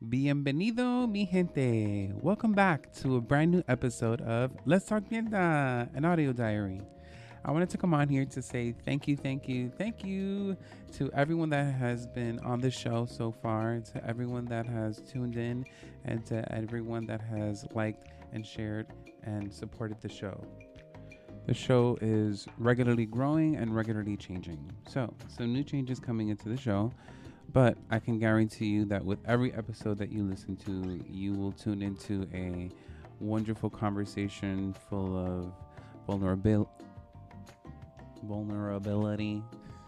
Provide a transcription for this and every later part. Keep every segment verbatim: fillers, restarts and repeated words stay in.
Bienvenido, mi gente. Welcome back to a brand new episode of Let's Talk Mierda, an audio diary. I wanted to come on here to say thank you, thank you, thank you to everyone that has been on the show so far, to everyone that has tuned in, and to everyone that has liked and shared and supported the show. The show is regularly growing and regularly changing. So, some new changes coming into the show. But I can guarantee you that with every episode that you listen to, you will tune into a wonderful conversation full of vulnerabil- vulnerability,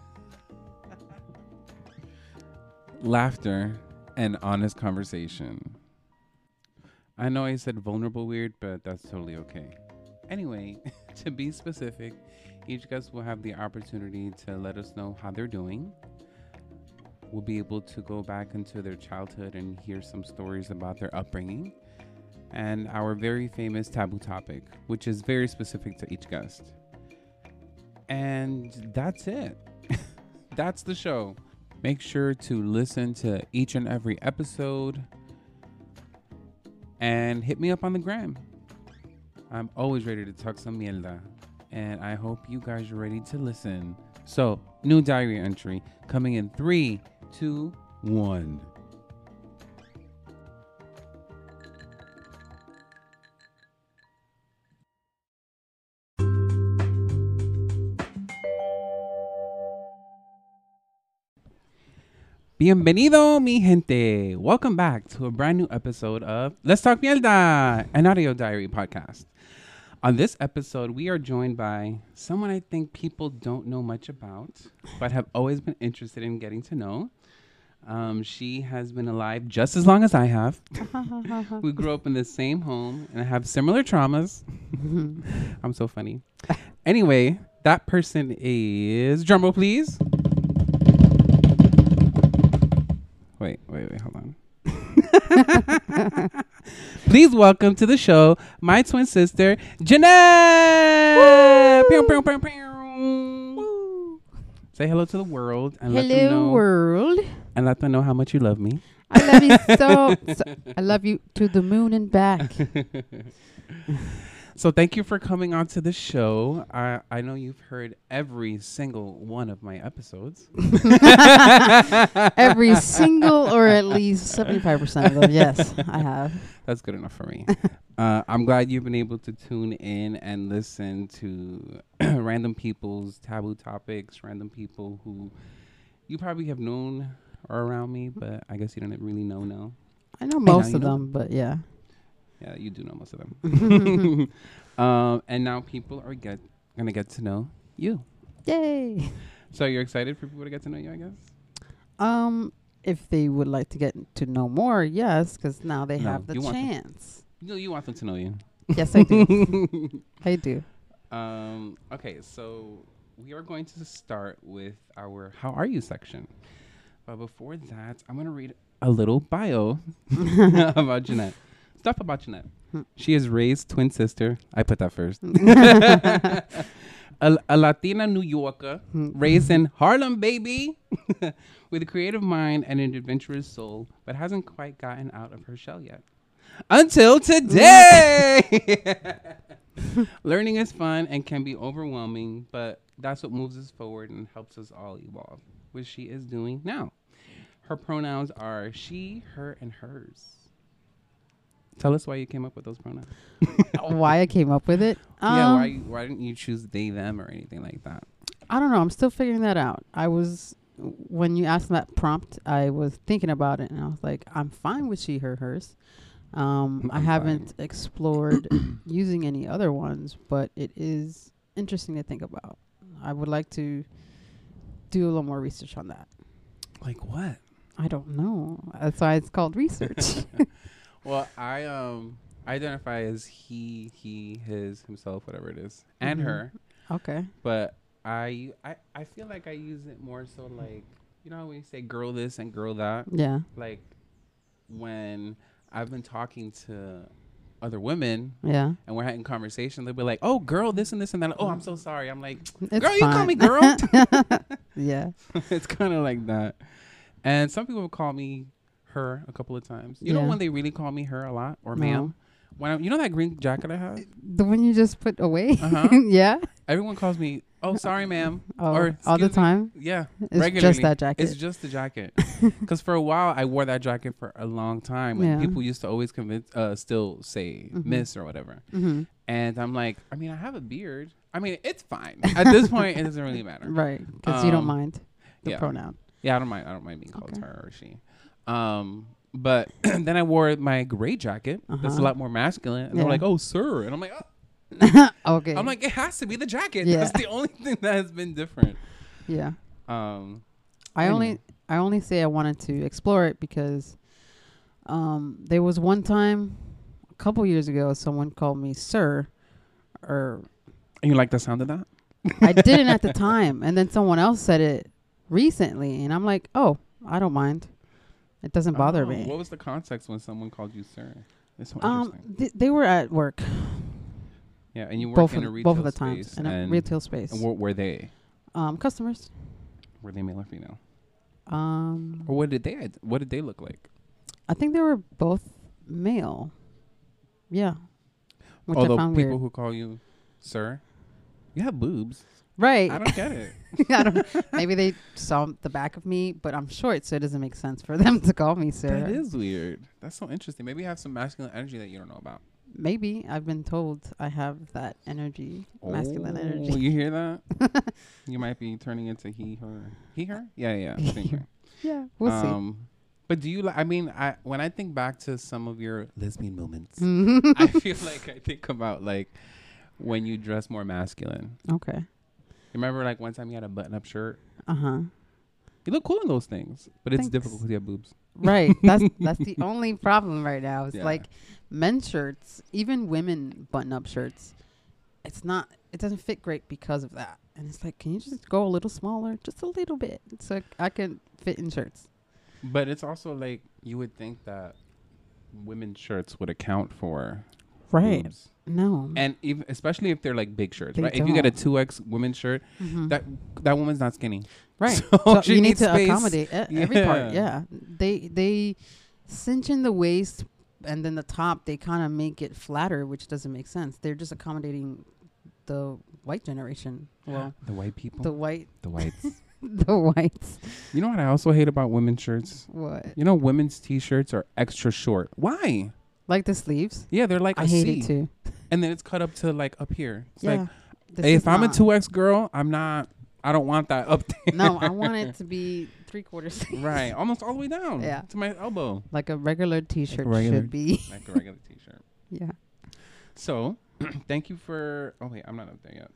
laughter, and honest conversation. I know I said vulnerable weird, but that's totally okay. Anyway, to be specific, each guest will have the opportunity to let us know how they're doing. We'll be able to go back into their childhood and hear some stories about their upbringing and our very famous taboo topic, which is very specific to each guest. And that's it. That's the show. Make sure to listen to each and every episode and hit me up on the gram. I'm always ready to talk some mierda, and I hope you guys are ready to listen. So, new diary entry coming in three, two, one. Bienvenido, mi gente. Welcome back to a brand new episode of Let's Talk Mierda, an audio diary podcast. On this episode, we are joined by someone I think people don't know much about, but have always been interested in getting to know. Um, she has been alive just as long as I have. We grew up in the same home and have similar traumas. I'm so funny. Anyway, that person is, drumroll please. Wait, wait, wait, hold on. Please welcome to the show my twin sister, Jeanette. Pew, pew, pew, pew. Say hello to the world and hello let them know world. And let them know how much you love me. I love you so, so. I love you to the moon and back. So thank you for coming on to the show. I, I know you've heard every single one of my episodes. Every single, or at least seventy-five percent of them. Yes, I have. That's good enough for me. uh, I'm glad you've been able to tune in and listen to random people's taboo topics, random people who you probably have known are around me, but I guess you don't really know now. I know most of them, but yeah. Yeah, you do know most of them. um, and now people are get gonna get to know you. Yay! So you're excited for people to get to know you, I guess? Um, if they would like to get to know more, yes, because now they No, have the you want them- chance. No, you want them to know you. Yes, I do. I do. Um, okay, so we are going to start with our How Are You section. But before that, I'm going to read a little bio about Jeanette. Stuff about Jeanette. She is Ray's twin sister. I put that first. a, a Latina New Yorker, raised in Harlem, baby, with a creative mind and an adventurous soul, but hasn't quite gotten out of her shell yet. Until today! Learning is fun and can be overwhelming, but that's what moves us forward and helps us all evolve, which she is doing now. Her pronouns are she, her, and hers. Tell us why you came up with those pronouns. Why I came up with it? Yeah, Um, why why didn't you choose they, them, or anything like that? I don't know. I'm still figuring that out. I was, when you asked that prompt, I was thinking about it, and I was like, I'm fine with she, her, hers. Um, I I'm haven't fine. explored using any other ones, but it is interesting to think about. I would like to do a little more research on that. Like what? I don't know. That's why it's called research. Well, I um identify as he, he, his, himself, whatever it is, and Mhm. her. Okay. But I, I I feel like I use it more so like, you know when you say girl this and girl that? Yeah. Like when I've been talking to other women Yeah. and we're having conversation, they'll be like, oh, girl, this and this and that. Oh, I'm so sorry. I'm like, It's girl, you call fine. me girl. Yeah. It's kind of like that. And some people call me her a couple of times. You know Yeah. when they really call me her a lot or No. ma'am? When I, you know that green jacket I have? The one you just put away. Uh-huh. Yeah. Everyone calls me, oh, sorry, ma'am. Oh, Or, all the "Excuse me." time. Yeah, It's regularly. just that jacket. It's just the jacket. Because for a while, I wore that jacket for a long time. And Yeah. people used to always convince, uh, still say Mhm. miss or whatever. Mm-hmm. And I'm like, I mean, I have a beard. I mean, it's fine. At this point, it doesn't really matter. Right. Because you don't Um, mind the yeah. pronoun. Yeah, I don't mind. I don't mind being called Okay. her or she. Um, but then I wore my gray jacket. That's a Uh-huh. lot more masculine. And they're Yeah. like, oh, sir. And I'm like, oh. Okay. I'm like, it has to be the jacket. Yeah. That's the only thing that has been different. yeah. Um, I Anyway. only I only say I wanted to explore it because um there was one time a couple years ago someone called me sir, or and you like the sound of that? I didn't at the time, and then someone else said it recently, and I'm like, oh, I don't mind. It doesn't bother Oh, me. What was the context when someone called you sir? It's so Um, interesting. th- they were at work Yeah, and you work both in of, a retail both of the space. times in a and retail space. And what were they? Um, customers. Were they male or female? Um, Or what did they? Ad- What did they look like? I think they were both male. Yeah. Which Although I found people weird. who call you sir, you have boobs. Right. I don't get it. I don't, maybe they saw the back of me, but I'm short, so it doesn't make sense for them to call me sir. That is weird. That's so interesting. Maybe you have some masculine energy that you don't know about. Maybe I've been told I have that energy, masculine Oh, energy. You hear that? You might be turning into he, her. He, her? Yeah, yeah. same thing. Yeah, we'll um, But do you like, I mean, I when I think back to some of your lesbian moments, see. I feel like I think about like when you dress more masculine. Okay. Remember like one time you had a button up shirt? Uh huh. You look cool in those things, but it's Thanks. difficult because you have boobs. Right. That's that's the only problem right now. It's Yeah. like men's shirts, even women button-up shirts. It's not. It doesn't fit great because of that. And it's like, can you just go a little smaller, just a little bit, so I can fit in shirts? But it's also like you would think that women's shirts would account for boobs. No. And even especially if they're like big shirts, They right? If you get a don't. two X women's shirt, Mhm. that that woman's not skinny. Right. So So she you need needs to space. accommodate e- every Yeah. part. Yeah. They they cinch in the waist, and then the top they kind of make it flatter, which doesn't make sense. They're just accommodating the white generation. Well, The white people, the the, white whites. the whites. You know what I also hate about women's shirts? What? You know, women's t-shirts are extra short. Why? Like the sleeves? Yeah, they're like a I hate C, it too. and then it's cut up to like up here. It's Yeah. like, This hey, is if I'm a not- two X girl, I'm not. I don't want that up there. No, I want it to be three quarters. Right, almost all the way down. Yeah. To my elbow, Like a regular T-shirt regular- should be. like a regular t-shirt. Yeah. So, thank you for. Oh wait, I'm not up there yet.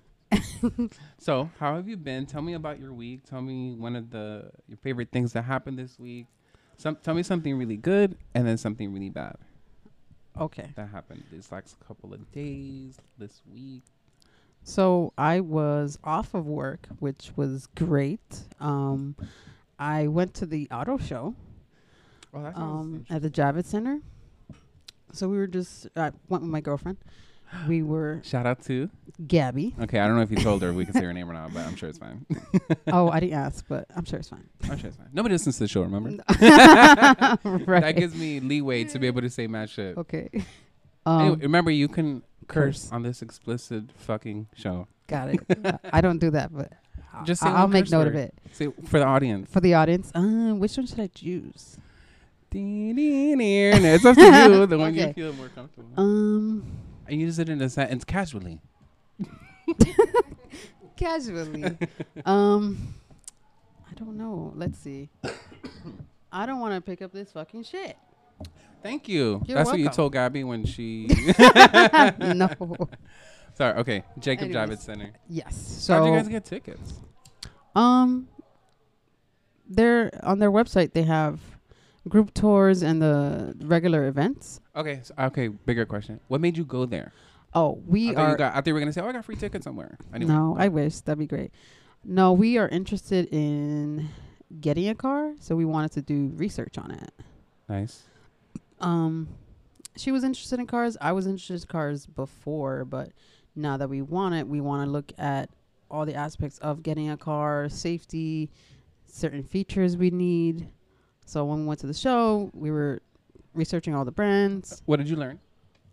So, how have you been? Tell me about your week. Tell me one of the your favorite things that happened this week. Some tell me something really good and then something really bad Okay. that happened this last couple of days, this week. So I was off of work, which was great. Um, I went to the auto show Oh, that um, at the Javits Center. So we were just, I went with my girlfriend. We were Shout out to. Gabby. Okay, I don't know if you told her we can say her name or not, but I'm sure it's fine. Oh, I didn't ask, but I'm sure it's fine. I'm sure it's fine. Nobody listens to the show, remember? Right. That gives me leeway to be able to say mad shit. Okay. Um, Anyway, remember, you can curse, curse. on this explicit fucking show. Got it. I- I don't do that, but Just Just say I'll one make curse note of word. it Say for the audience. for the audience. Uh, which one should I choose? It's up to you. The one you Okay. feel more comfortable. Um, I use it in a sentence casually. casually. um, I don't know. Let's see. I don't want to pick up this fucking shit. Thank you. You're That's what you welcome. told Gabby when she. No. Sorry. Okay. Jacob Anyways. Javits Center. Yes. How'd you So, guys get tickets? um, they're on their website. They have group tours and the regular events. Okay. So, okay. Bigger question. What made you go there? Oh, I we thought, are. you got, I thought you were gonna say, "Oh, I got free tickets somewhere." Anyway. No, I wish that'd be great. No, we are interested in getting a car, so we wanted to do research on it. Nice. Um, she was interested in cars. I was interested in cars before, but now that we want it, we want to look at all the aspects of getting a car, safety, certain features we need. So when we went to the show, we were researching all the brands. What did you learn?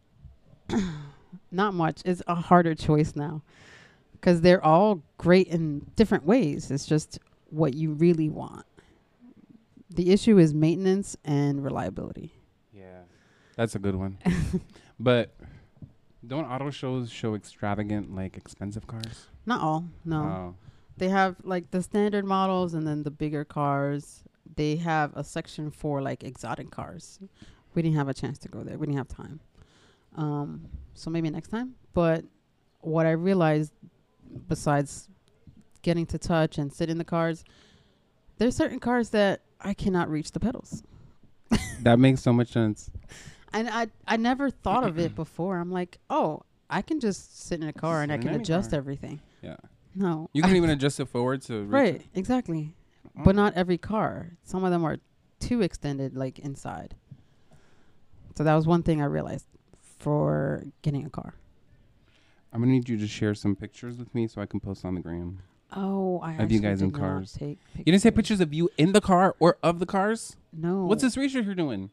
Not much. It's a harder choice now because they're all great in different ways. It's just what you really want. The issue is maintenance and reliability. Yeah, that's a good one. But don't auto shows show extravagant, like expensive cars? Not all, no. Oh. They have like the standard models and then the bigger cars. They have a section for like exotic cars. We didn't have a chance to go there. We didn't have time. Um, so maybe next time. But what I realized, besides getting to touch and sit in the cars, there's certain cars that I cannot reach the pedals. That makes so much sense. And I I never thought of it before. I'm like, oh, I can just sit in a car and I In can any adjust car. everything. Yeah. No. You can even adjust it forward to reach Right, it. exactly. Oh. But not every car. Some of them are too extended, like inside. So that was one thing I realized for getting a car. I'm gonna need you to share some pictures with me so I can post on the gram. Oh, I Of you actually guys in did not cars. take You didn't say pictures of you in the car or of the cars? No. What's this research you're doing?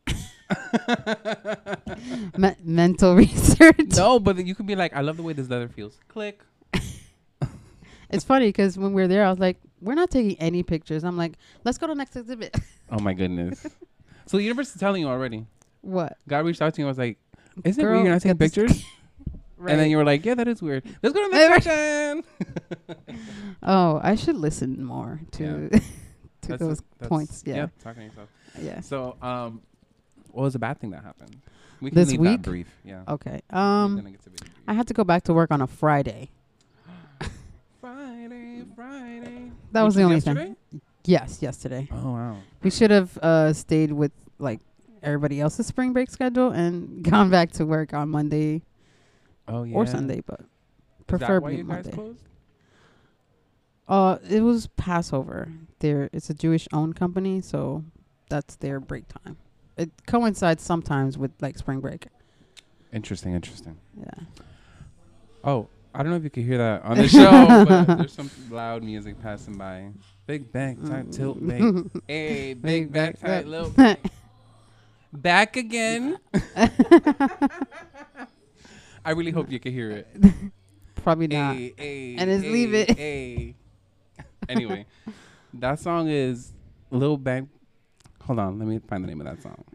Me- mental research. No, but you could be like, I love the way this leather feels. Click. It's funny because when we were there, I was like, we're not taking any pictures. I'm like, let's go to the next exhibit. Oh my goodness. So the universe is telling you already. What? God reached out to you and was like, isn't Girl, it weird you're not taking get this- pictures? Right. And then you were like, yeah, that is weird. Let's go to the next section. Oh, I should listen more to to That's those a- that's- points. Yeah. Yeah, talking to yourself. Yeah. So, um, what was the bad thing that happened? We can This leave week? that brief. Yeah. Okay. We're Um, gonna get to video brief. I had to go back to work on a Friday. Friday, Friday. That was Which the only yesterday? thing. Yes, yesterday. Oh wow. We should have uh, stayed with like everybody else's spring break schedule and gone back to work on Monday Oh yeah. or Sunday, but Is that why preferably you guys Monday. closed? Uh, it was Passover. There, it's a Jewish-owned company, so that's their break time. It coincides sometimes with like spring break. Interesting, interesting. Yeah. Oh, I don't know if you can hear that on the show, but there's some loud music passing by. Big back, tight, tilt, back. Hey, big back, tight, little back. Back again. I really hope you can hear it. Probably not. Ay, ay, And just ay, leave it. ay. Anyway, that song is Lil Bang. Hold on, let me find the name of that song.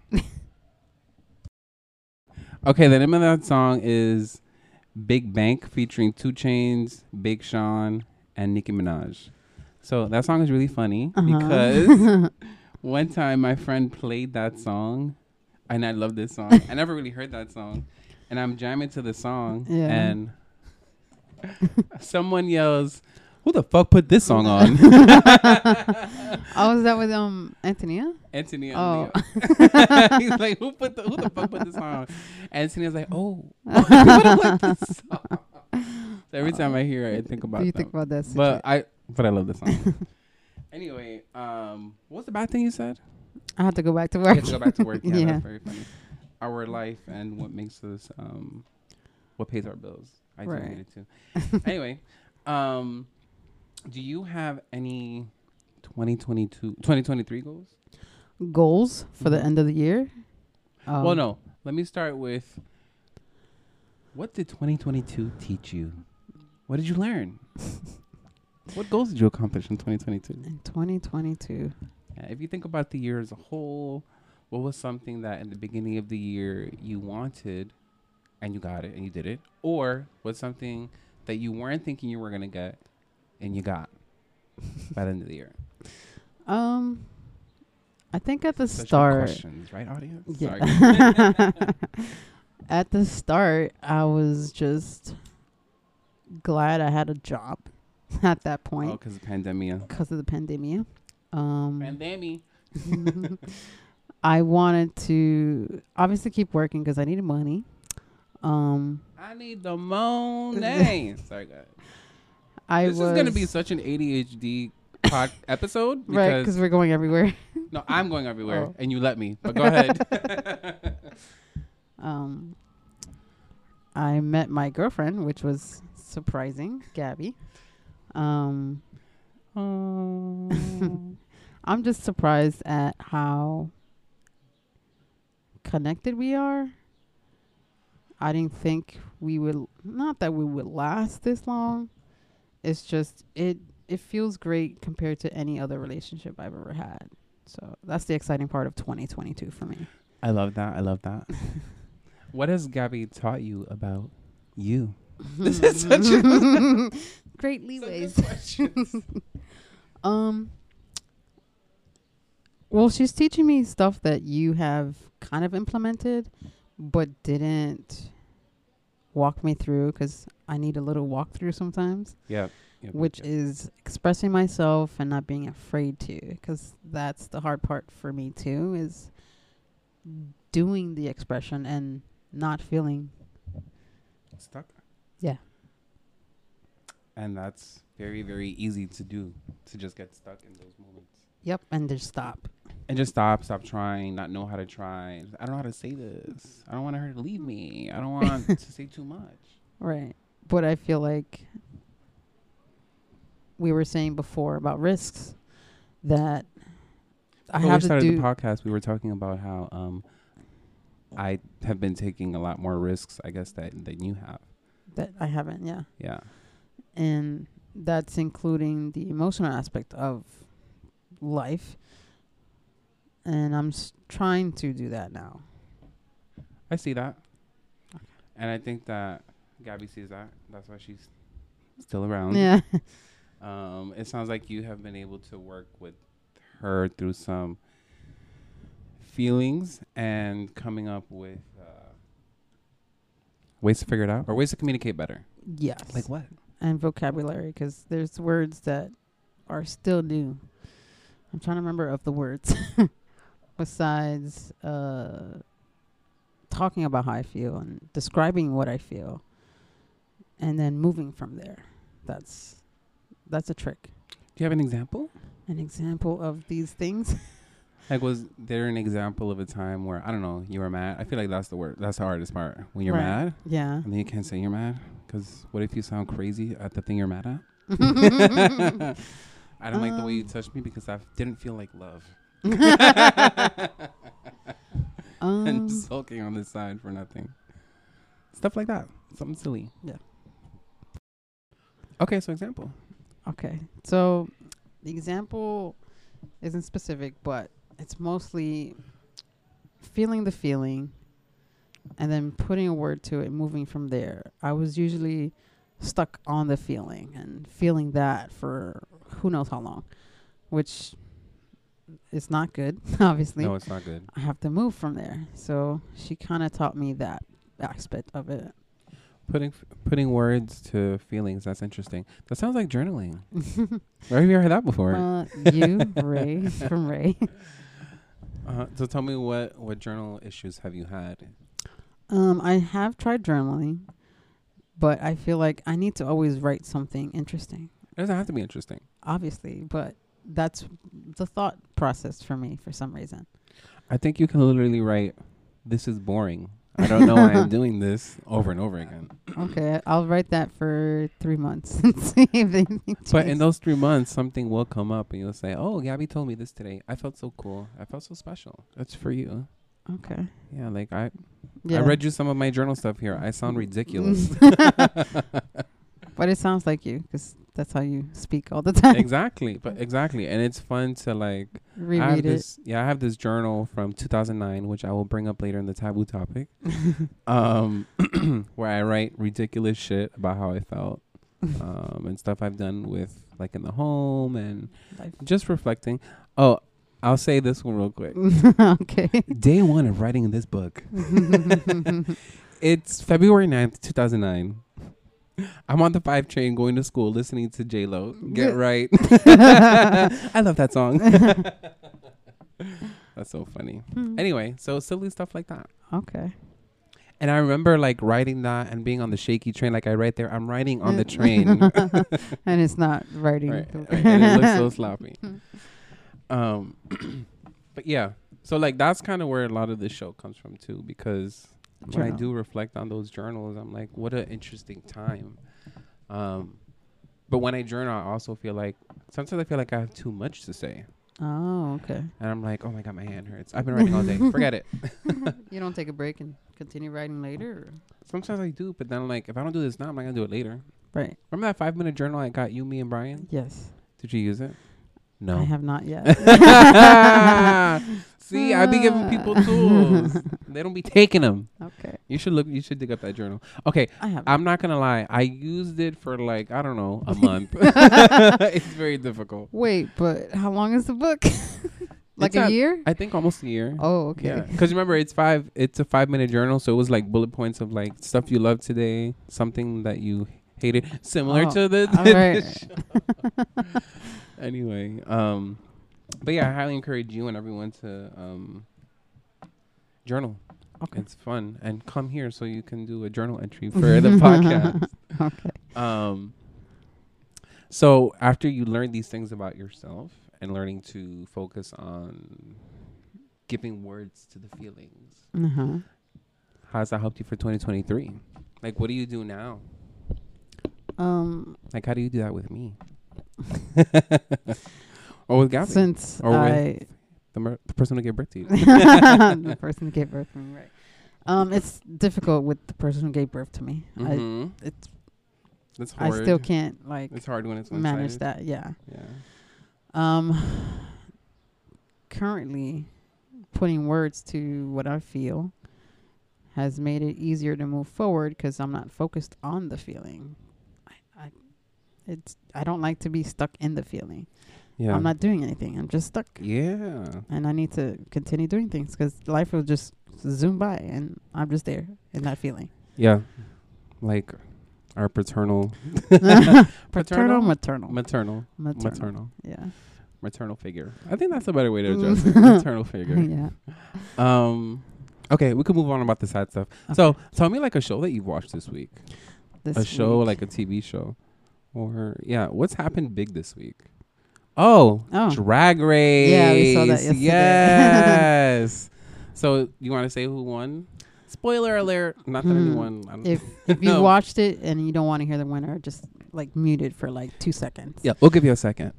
Okay, the name of that song is Big Bank featuring Two Chainz, Big Sean, and Nicki Minaj. So that song is really funny Uh-huh. because one time my friend played that song, and I love this song. I never really heard that song, and I'm jamming to the song, Yeah. and someone yells, "Who the fuck put this song on?" Oh, is that with um Antonia? Anthony. Oh. He's like, "Who put the Who the fuck put this on?" Anthony was like, "Oh, who put this song?" So every time I hear it, I think about Do you them. think about that? But situation? I, but I love this song. Anyway, um, what's the bad thing you said? I had to go back to You work. have to go back to work. Yeah, Yeah. that's very funny. Our life and what makes us, um, what pays our bills. I do Right. need it too. Anyway, um, do you have any twenty twenty-two, twenty twenty-three goals? Goals for the Mhm. end of the year. Um, Well, no. Let me start with, what did twenty twenty-two teach you? What did you learn? What goals did you accomplish in twenty twenty-two? In twenty twenty-two. Yeah, if you think about the year as a whole, what was something that in the beginning of the year you wanted and you got it and you did it? Or what's something that you weren't thinking you were going to get and you got by the end of the year? Um, I think at the Such good start. questions, right, audience? Yeah. Sorry. At the start, I was just glad I had a job at that Oh, point because of pandemia. because of the pandemic. Um, Pandemic. I wanted to obviously keep working because I needed money. Um, I need the money. Sorry, guys. I This was is going to be such an A D H D pod episode right because because we're going everywhere. no, I'm going everywhere Oh. and you let me. But go ahead. Um, I met my girlfriend, which was surprising, Gabby. Um, Oh. I'm just surprised at how connected we are. I didn't think we would, not that we would last this long. It's just, it, it feels great compared to any other relationship I've ever had. So that's the exciting part of twenty twenty-two for me. I love that. I love that. What has Gabby taught you about you? This is such a great leeways. um. Well, she's teaching me stuff that you have kind of implemented, but didn't walk me through, because I need a little walkthrough sometimes. Yeah. Yep, which yep. is expressing myself and not being afraid to, because that's the hard part for me too, is doing the expression and not feeling stuck. Yeah. And that's very, very easy to do, to just get stuck in those moments. Yep. And just stop. And just stop, stop trying, not know how to try. I don't know how to say this. I don't want her to leave me. I don't want to say too much. Right. But I feel like we were saying before about risks that I Before have we started to do. the podcast, we were talking about how um, I have been taking a lot more risks, I guess, that than you have. That I haven't, yeah. Yeah. And that's including the emotional aspect of life. And I'm s- trying to do that now. I see that. Okay. And I think that Gabby sees that. That's why she's still around. Yeah. Um, it sounds like you have been able to work with her through some feelings and coming up with uh, ways to figure it out, or ways to communicate better. Yes. Like what? And vocabulary, because there's words that are still new. I'm trying to remember of the words. Besides uh, talking about how I feel and describing what I feel, and then moving from there. That's that's a trick. Do you have an example? An example of these things? Like, was there an example of a time where, I don't know, you were mad? I feel like that's the word. That's the hardest part. When you're Right. mad. Yeah. And then you can't say you're mad. Because what if you sound crazy at the thing you're mad at? I don't um, like the way you touched me because I didn't feel like love. um, and sulking on the side for nothing. Stuff like that. Something silly. Yeah. Okay, so example. Okay. So the example isn't specific, but it's mostly feeling the feeling and then putting a word to it, moving from there. I was usually stuck on the feeling and feeling that for who knows how long, which is not good, obviously. No, it's not good. I have to move from there. So she kind of taught me that aspect of it. Putting f- putting words to feelings, that's interesting. That sounds like journaling. Where have you heard that before? Uh, you, Ray, from Ray. Uh, so tell me, what, what journal issues have you had? Um, I have tried journaling, but I feel like I need to always write something interesting. It doesn't have to be interesting. Obviously, but that's the thought process for me for some reason. I think you can literally write, "This is boring. I don't know why I'm doing this," over and over again. Okay, I'll write that for three months and see if anything changes. But in those three months, something will come up and you'll say, "Oh, Gabby told me this today. I felt so cool. I felt so special." That's for you. Okay. Yeah, like I, yeah. I read you some of my journal stuff here. I sound ridiculous. But it sounds like you, because that's how you speak all the time. Exactly, but exactly, and it's fun to like reread I have it. This, yeah, I have this journal from two thousand nine, which I will bring up later in the taboo topic, um, where I write ridiculous shit about how I felt, um, and stuff I've done with like in the home and Life. Just reflecting. Oh, I'll say this one real quick. Okay. Day one of writing this book. It's February ninth, two thousand nine. I'm on the five train going to school listening to J-Lo. Get right. I love that song. That's so funny. Hmm. Anyway, so silly stuff like that. Okay. And I remember like writing that and being on the shaky train. Like I write there, I'm writing on the train. And it's not writing. Right, right, and it looks so sloppy. Um, but yeah. So like that's kind of where a lot of this show comes from too, because when I do reflect on those journals, I'm like, what an interesting time. Um, but when I journal, I also feel like sometimes I feel like I have too much to say. Oh, okay. And I'm like, oh my God, my hand hurts. I've been writing all day. Forget it. You don't take a break and continue writing later? Or? Sometimes I do, but then like if I don't do this now, I'm not gonna do it later. Right. Remember that five minute journal I got you, me, and Brian? Yes. Did you use it? No. I have not yet. See, I be giving people tools. They don't be taking them. Okay. You should look. You should dig up that journal. Okay. I have. I'm not gonna lie. I used it for like I don't know a month. It's very difficult. Wait, but how long is the book? Like It's a not- year? I think almost a year. Oh, okay. Yeah. Because remember, it's five. It's a five minute journal, so it was like bullet points of like stuff you love today, something that you hated, similar Oh, to the. all right. Anyway, um, but yeah, I highly encourage you and everyone to um, journal. Okay. It's fun, and come here so you can do a journal entry for the podcast. Okay. Um, so after you learn these things about yourself and learning to focus on giving words to the feelings, Uh-huh. how has that helped you for twenty twenty-three? Like, what do you do now? Um, Like, how do you do that with me? Or with Gabby? since Or with I the, mer- the person who gave birth to you? the person who gave birth to me, right? Um, it's difficult with the person who gave birth to me. Mm-hmm. I it's It's I hard. still can't like It's hard when it's manage one-sided. that. Yeah. Yeah. Um, currently, putting words to what I feel has made it easier to move forward because I'm not focused on the feeling. I, I, it's I don't like to be stuck in the feeling. Yeah. I'm not doing anything. I'm just stuck, Yeah. and I need to continue doing things because life will just zoom by, and I'm just there in that feeling. Yeah. Like our paternal, Paternal, maternal, maternal, maternal. maternal, Yeah. maternal figure. I think that's a better way to address it. Maternal figure. Yeah. Um. Okay, we can move on about the sad stuff. So, tell me like a show that you've watched this week. This a show, week. like a T V show, or yeah, what's happened big this week? Oh, Oh. Drag Race. Yeah, we saw that yesterday. Yes. So you want to say who won? Spoiler alert! Not that Hmm. anyone. I don't If if you No. watched it and you don't want to hear the winner, just like mute it for like two seconds. Yeah, we'll give you a second.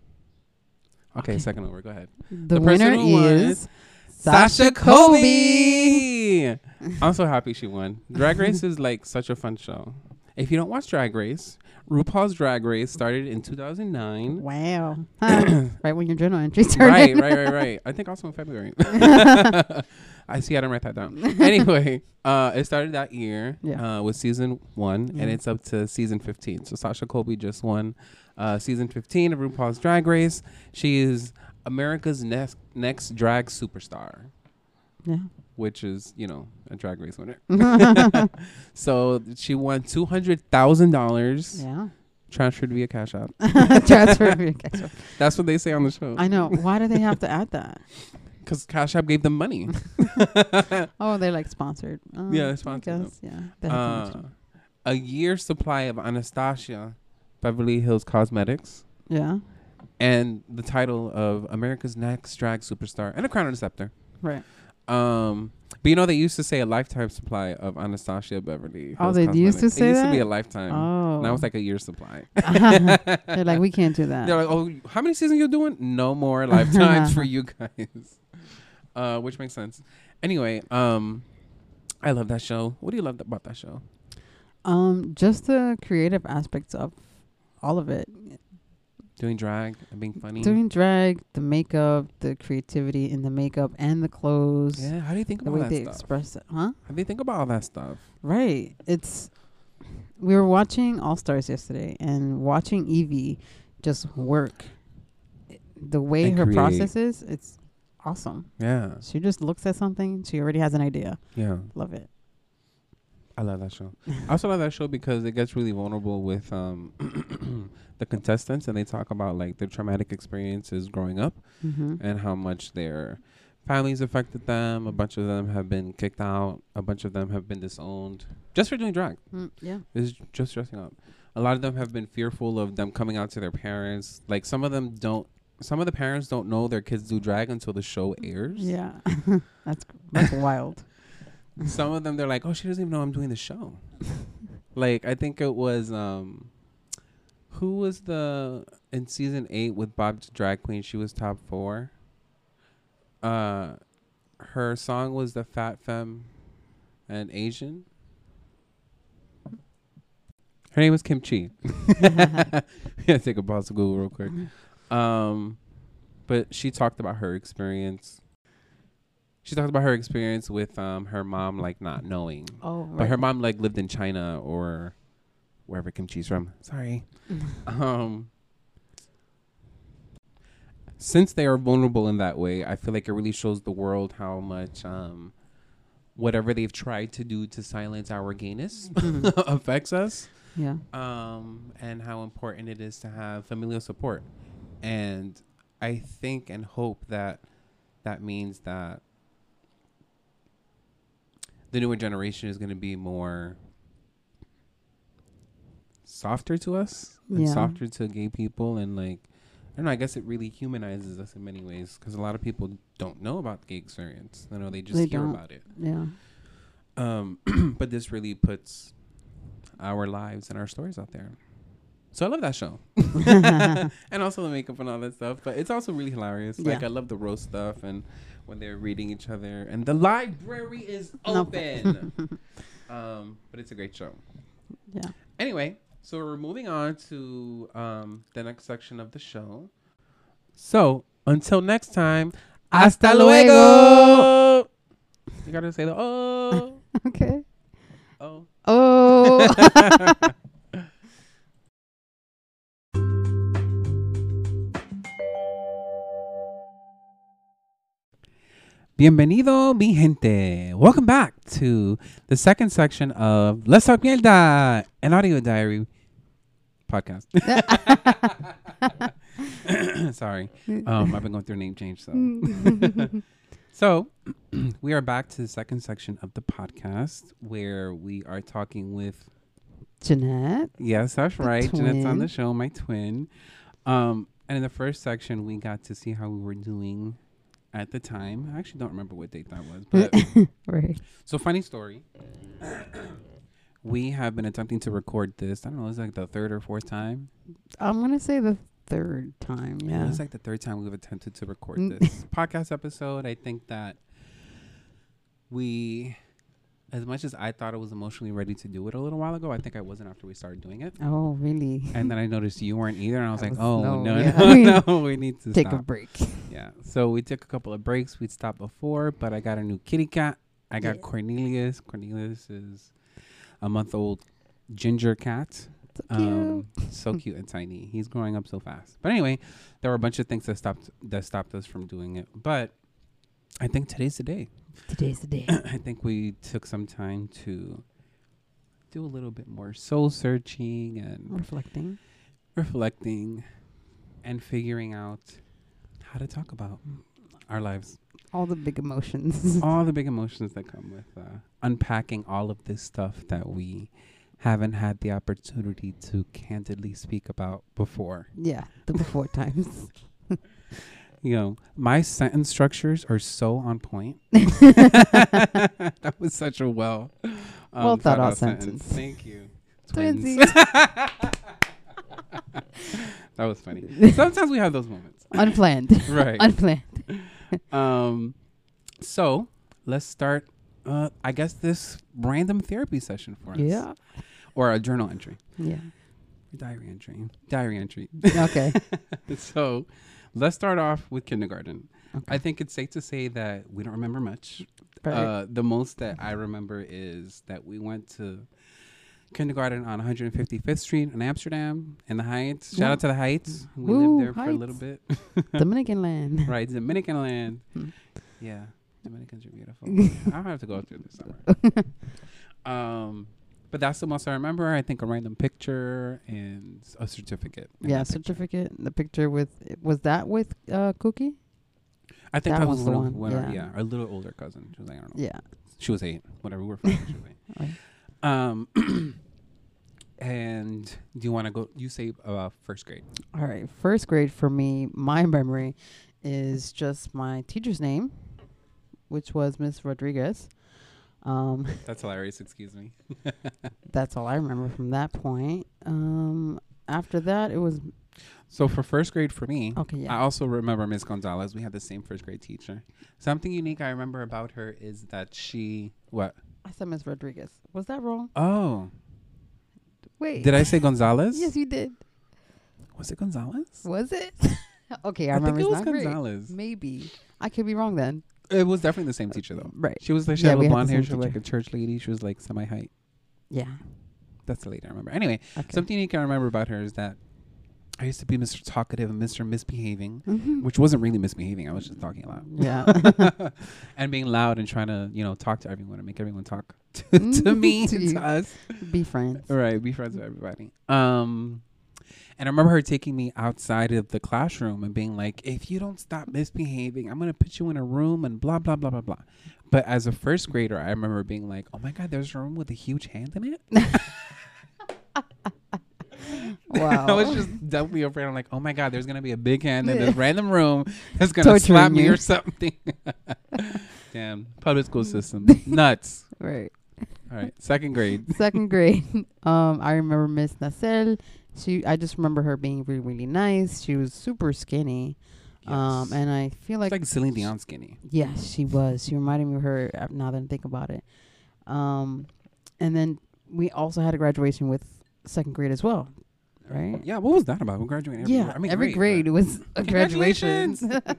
Okay, Okay. second over. Go ahead. The, The person winner who won is Sasha Colby. I'm so happy she won. Drag Race is like such a fun show. If you don't watch Drag Race, RuPaul's Drag Race started in two thousand nine. Wow. Right when your journal entry started. Right, right, right, right. I think also in February. I see. I didn't write that down. Anyway, uh, it started that year Yeah. uh, with season one, Yeah. and it's up to season fifteen. So Sasha Colby just won uh, season fifteen of RuPaul's Drag Race. She is America's next next drag superstar, Yeah. which is, you know, a Drag Race winner. So she won two hundred thousand dollars Yeah. transferred via Cash App. Transfer via Cash App. That's what they say on the show. I know. Why do they have to add that? Because Cash App gave them money. Oh, they're like sponsored. Um, Yeah, I sponsored them. guess, Yeah. They have to Uh, mention. a year's supply of Anastasia Beverly Hills Cosmetics Yeah. and the title of America's Next Drag Superstar and a crown and a scepter. Right. Um, but you know, they used to say a lifetime supply of Anastasia Beverly Hills Oh, they used to Cosmetics. say It used that? to be a lifetime. Oh. Now it's like a year's supply. They're like, we can't do that. They're like, oh, how many seasons you doing? No more lifetimes for you guys. Uh, which makes sense. Anyway, um, I love that show. What do you love about that show? Um, just the creative aspects of all of it. Doing drag and being funny. Doing drag, the makeup, the creativity in the makeup and the clothes. Yeah, how do you think The about way that they stuff? express it. Huh? How do you think about all that stuff? Right. It's we were watching All Stars yesterday and watching Evie just work. It- The way And her create. process is, it's awesome. Yeah, She just looks at something, she already has an idea. yeah. Love it. I love that show. I also love that show because it gets really vulnerable with um, the contestants, and they talk about like their traumatic experiences growing up Mm-hmm. and how much their families affected them. A bunch of them have been kicked out. A bunch of them have been disowned just for doing drag. Mm, yeah. Is just dressing up. A lot of them have been fearful of them coming out to their parents. Like some of them don't. Some of the parents don't know their kids do drag until the show airs. Yeah. that's that's wild. Some of them, they're like, oh, she doesn't even know I'm doing the show. Like, I think it was, um, Who was the in season eight with Bob's drag queen? She was top four. Uh, her song was the Fat Femme and Asian. Her name was Kimchi. Yeah, take a pause to Google real quick. Um, but she talked about her experience. She talked about her experience with um her mom like not knowing. Oh, right. But her mom like lived in China or wherever Kimchi's from. Sorry. um. Since they are vulnerable in that way, I feel like it really shows the world how much um whatever they've tried to do to silence our gayness affects us. Yeah. Um, and how important it is to have familial support. And I think and hope that that means that the newer generation is going to be more softer to us and Yeah. softer to gay people. And like, I don't know, I guess it really humanizes us in many ways because a lot of people don't know about the gay experience. You know, they just They hear don't. about it. Yeah. Um, but this really puts our lives and our stories out there. So I love that show. And also the makeup and all that stuff. But it's also really hilarious. Like, Yeah. I love the roast stuff and when they're reading each other. And the library is open. um, but it's a great show. Yeah. Anyway, so we're moving on to um, the next section of the show. So, until next time, hasta, Hasta luego. luego. You got to say the oh. Okay. Oh. Oh. Bienvenido, mi gente. Welcome back to the second section of Let's Talk Mierda, an audio diary podcast. Sorry. Um, I've been going through a name change, so. So, we are back to the second section of the podcast where we are talking with Jeanette. Yes, that's right. Jeanette's on the twin. show, my twin. Um, and in the first section, we got to see how we were doing at the time. I actually don't remember what date that was. But Right. so, funny story. We have been attempting to record this. I don't know, it's like the third or fourth time. I'm going to say the third time. Yeah. It's like the third time we've attempted to record Mm. this podcast episode. I think that we, as much as I thought I was emotionally ready to do it a little while ago, I think I wasn't after we started doing it. Oh, really? And then I noticed you weren't either, and I was I like, was- "Oh no, no, yeah. no, no, we need to Take stop." a break. Yeah. So we took a couple of breaks. We'd stopped before, but I got a new kitty cat. I got Yeah. Cornelius. Cornelius is a month old ginger cat. So Um, so cute and tiny. He's growing up so fast. But anyway, there were a bunch of things that stopped that stopped us from doing it. But I think today's the day. Today's the day. I think we took some time to do a little bit more soul searching and Reflecting. reflecting and figuring out how to talk about our lives. All the big emotions. All the big emotions that come with uh, unpacking all of this stuff that we haven't had the opportunity to candidly speak about before. Yeah. The before times. You know, my sentence structures are so on point. That was such a well um, Well thought out sentence. sentence. Thank you. Twinsies. That was funny. Sometimes we have those moments. Unplanned. Right. Unplanned. Um, so let's start. Uh, I guess this random therapy session for us. Yeah. Or a journal entry. Yeah. Diary entry. Diary entry. Okay. So let's start off with kindergarten. Okay. I think it's safe to say that we don't remember much. Right. Uh, the most that I remember is that we went to kindergarten on one hundred fifty-fifth Street in Amsterdam in the Heights. Shout Yeah. out to the Heights. We Woo, lived there for a little bit. Dominican land. Right, Dominican land. Hmm. Yeah, Dominicans are beautiful. I'll have to go through this summer. um, but that's the most I remember. I think a random picture and a certificate. in Yeah, that picture. certificate. The picture with was that with uh Cookie? I think that that, was was the little, one, one our, yeah. yeah, our little older cousin. She was like, I don't know. Yeah. She was eight. Whatever, we were five. She was eight. Right. Um, and do you want to go? You say uh, first grade. All right. First grade for me, my memory is just my teacher's name, which was Miss Rodriguez. Um, That's hilarious. Excuse me. that's all I remember from that point. Um, After that, it was So for first grade for me, okay. Yeah. I also remember Miss Gonzalez. We had the same first grade teacher. Something unique I remember about her is that she what? I said Miss Rodriguez. Was that wrong? Oh, Wait. did I say Gonzalez? Yes, you did. Was it Gonzalez? Was it? Okay, I, I remember think it it's was not great. Gonzalez. Maybe I could be wrong then. It was definitely the same teacher though. Right. She was like she Yeah, had we little had the blonde hair. same She was like teacher. a church lady. She was like semi height. Yeah. That's the lady I remember. Anyway, Okay. something unique I remember about her is that I used to be Mister Talkative and Mister Misbehaving, Mhm. which wasn't really misbehaving. I was just talking a lot. Yeah. And being loud and trying to, you know, talk to everyone and make everyone talk to, to me, To to, you. us. Be friends. Right, be friends with everybody. Um, and I remember her taking me outside of the classroom and being like, if you don't stop misbehaving, I'm going to put you in a room and blah, blah, blah, blah, blah. But as a first grader, I remember being like, oh my God, there's a room with a huge hand in it. Wow. I was just definitely afraid. I'm like, oh my God, there's going to be a big hand in this random room that's going to Torturing slap me you. or something. Damn. Public school system. Nuts. Right. All right. Second grade. Second grade. Um, I remember Miss Nacelle. She, I just remember her being really, really nice. She was super skinny. Um, Yes. and I feel It's like, like Celine Dion skinny. yes, she was. She reminded me of her uh, now that I think about it. Um, and then we also had a graduation with second grade as well, right? Yeah. What was that about? We graduated every Yeah, year. I mean, every great, grade it but- was a graduation.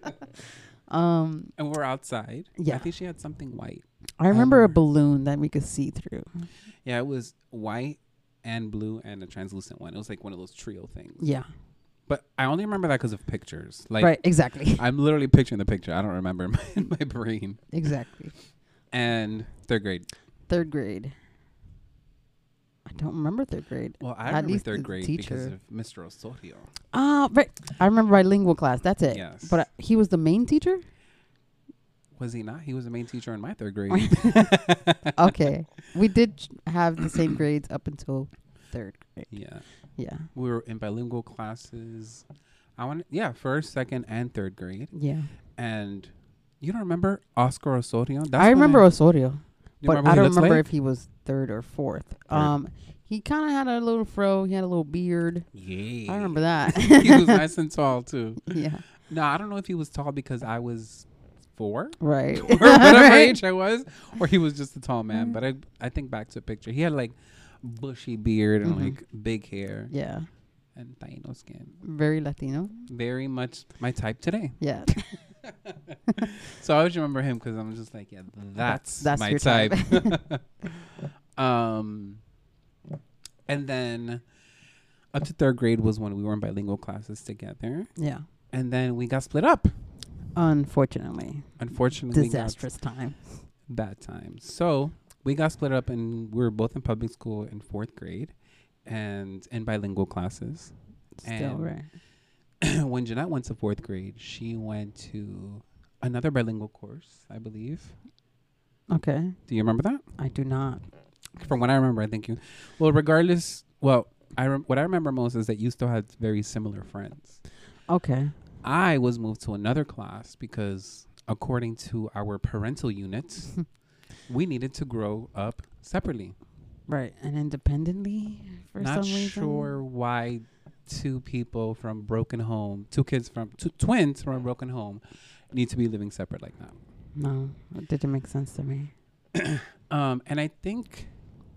um, And we're outside. Yeah. I think she had something white. I remember a remember. balloon that we could see through. Yeah, it was white and blue and a translucent one. It was like one of those trio things. Yeah, But I only remember that because of pictures. Like, right, exactly, I'm literally picturing the picture. I don't remember in my, in my brain. exactly. And third grade. Third grade. I don't remember third grade. Well, I At remember least third the grade because teacher. of Mister Osorio. Ah, right. I remember bilingual class. That's it. Yes. But uh, he was the main teacher. Was he not? He was the main teacher in my third grade. Okay, we did ch- have the same grades up until third grade. Yeah. Yeah, We were in bilingual classes. I want yeah, first, second, and third grade. yeah. And you don't remember Oscar Osorio? That's I when remember Osorio, you but remember I what he don't looks remember like? if he was third or fourth. Third. Um, he kind of had a little fro. He had a little beard. Yeah. I remember that. He was nice and tall too. Yeah, No, I don't know if he was tall because I was four right. or whatever Right. age I was, or he was just a tall man. But I I think back to a picture. He had like bushy beard and Mhm. like big hair Yeah, and Taino skin. very Latino. Very much my type today. Yeah, So I always remember him because I'm just like, yeah, that's, That's my your type. type. um, and then up to third grade was when we were in bilingual classes together, yeah. and then we got split up. Unfortunately, Unfortunately, we got disastrous time. bad times. So we got split up, and we were both in public school in fourth grade, and in bilingual classes. Still And right. when Jeanette went to fourth grade, she went to another bilingual course, I believe. Okay, Do you remember that? I do not. From what I remember, I think you. Well, regardless, well, I rem- what I remember most is that you still had very similar friends. Okay. I was moved to another class because, according to our parental units, we needed to grow up separately. Right, and independently for Not some reason. sure why two people from broken home, two kids from two twins from a broken home, need to be living separate like that. No, it didn't make sense to me. Um, and I think,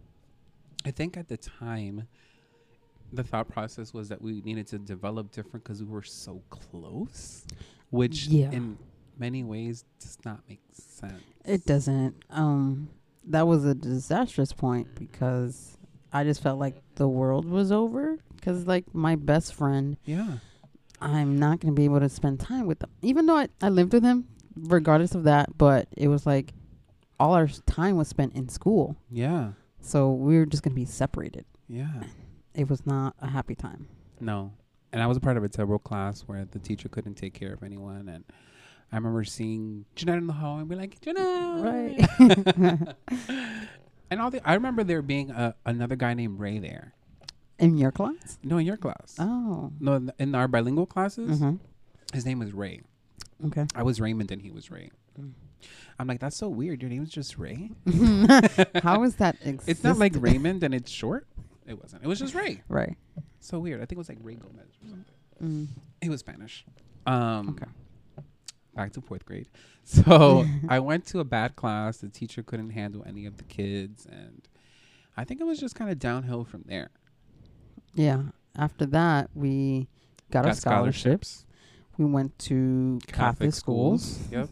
I think at the time, the thought process was that we needed to develop different because we were so close, which Yeah. in many ways does not make sense. It doesn't. Um, that was a disastrous point because I just felt like the world was over. Because like my best friend, Yeah. I'm not gonna be able to spend time with them, even though I, I lived with him, regardless of that. But it was like all our s- time was spent in school, Yeah. so we were just gonna be separated. Yeah. It was not a happy time. No. And I was a part of a terrible class where the teacher couldn't take care of anyone. And I remember seeing Jeanette in the hall and be like, Jeanette. Right. And all the, I remember there being a, another guy named Ray there. In your class? No, in your class. Oh. No, in, in our bilingual classes, Mm-hmm. his name was Ray. Okay. I was Raymond and he was Ray. Mm. I'm like, that's so weird. Your name's just Ray? How is that? It's not like exist- Raymond and it's short. It wasn't. It was just Ray. Right. So weird. I think it was like Ray Gomez or something. Mm. He was Spanish. Um, Okay. Back to fourth grade. So I went to a bad class. The teacher couldn't handle any of the kids, and I think it was just kind of downhill from there. Yeah. After that, we got, Got our scholarships. We went to Catholic, Catholic schools. schools. Yep.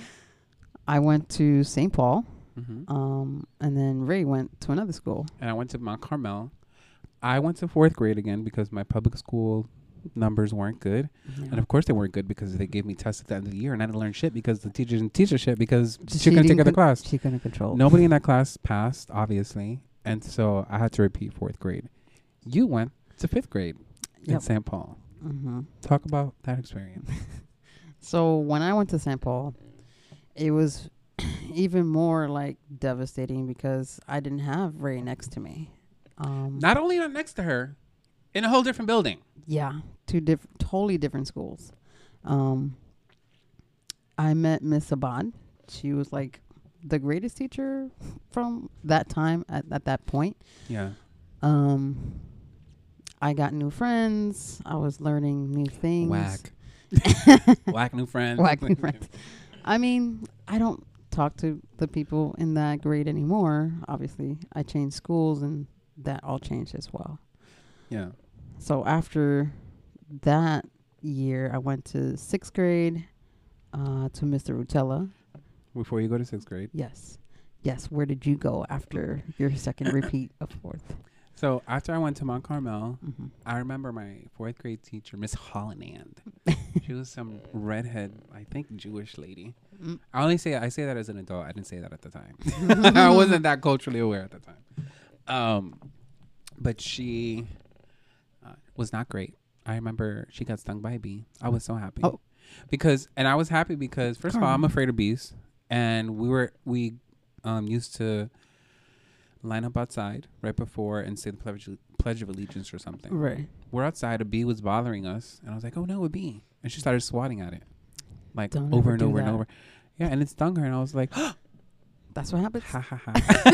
I went to Saint Paul, hmm um, and then Ray went to another school. And I went to Mount Carmel. I went to fourth grade again because my public school numbers weren't good. And of course they weren't good because they gave me tests at the end of the year and I didn't learn shit because the teacher didn't teach us shit because she, She couldn't take didn't other con- class. She couldn't control. Nobody in that class passed, obviously. And so I had to repeat fourth grade. You went to fifth grade in Yep. Saint Paul. Mm-hmm. Talk about that experience. So when I went to Saint Paul, it was even more like devastating because I didn't have Ray next to me. Um, Not only not next to her, in a whole different building. yeah, two different, totally different schools. Um, I met Miss Abad. She was like the greatest teacher from that time at, at that point. Yeah. Um, I got new friends. I was learning new things. Whack. Whack new friends. Whack new friends. I mean, I don't talk to the people in that grade anymore. Obviously, I changed schools and that all changed as well. Yeah. So after that year, I went to sixth grade uh, to Mister Rutella. Before you go to sixth grade. Yes. Yes. Where did you go after your second repeat of fourth? So after I went to Mount Carmel, Mm-hmm. I remember my fourth grade teacher, Miss Holland. She was some redhead, I think Jewish lady. Mm. I only say I say that as an adult. I didn't say that at the time. I wasn't that culturally aware at the time. Um, but she uh, was not great. I remember she got stung by a bee. I was so happy. Oh. Because and I was happy because first of all, I'm afraid of bees, and we were we um used to line up outside right before and say the pledge, pledge of allegiance or something. Right. We're outside, a bee was bothering us, and I was like, oh no, a bee. And she started swatting at it. Like Don't over ever and do over and that. over. Yeah, and it stung her, and I was like, That's what happens. ha ha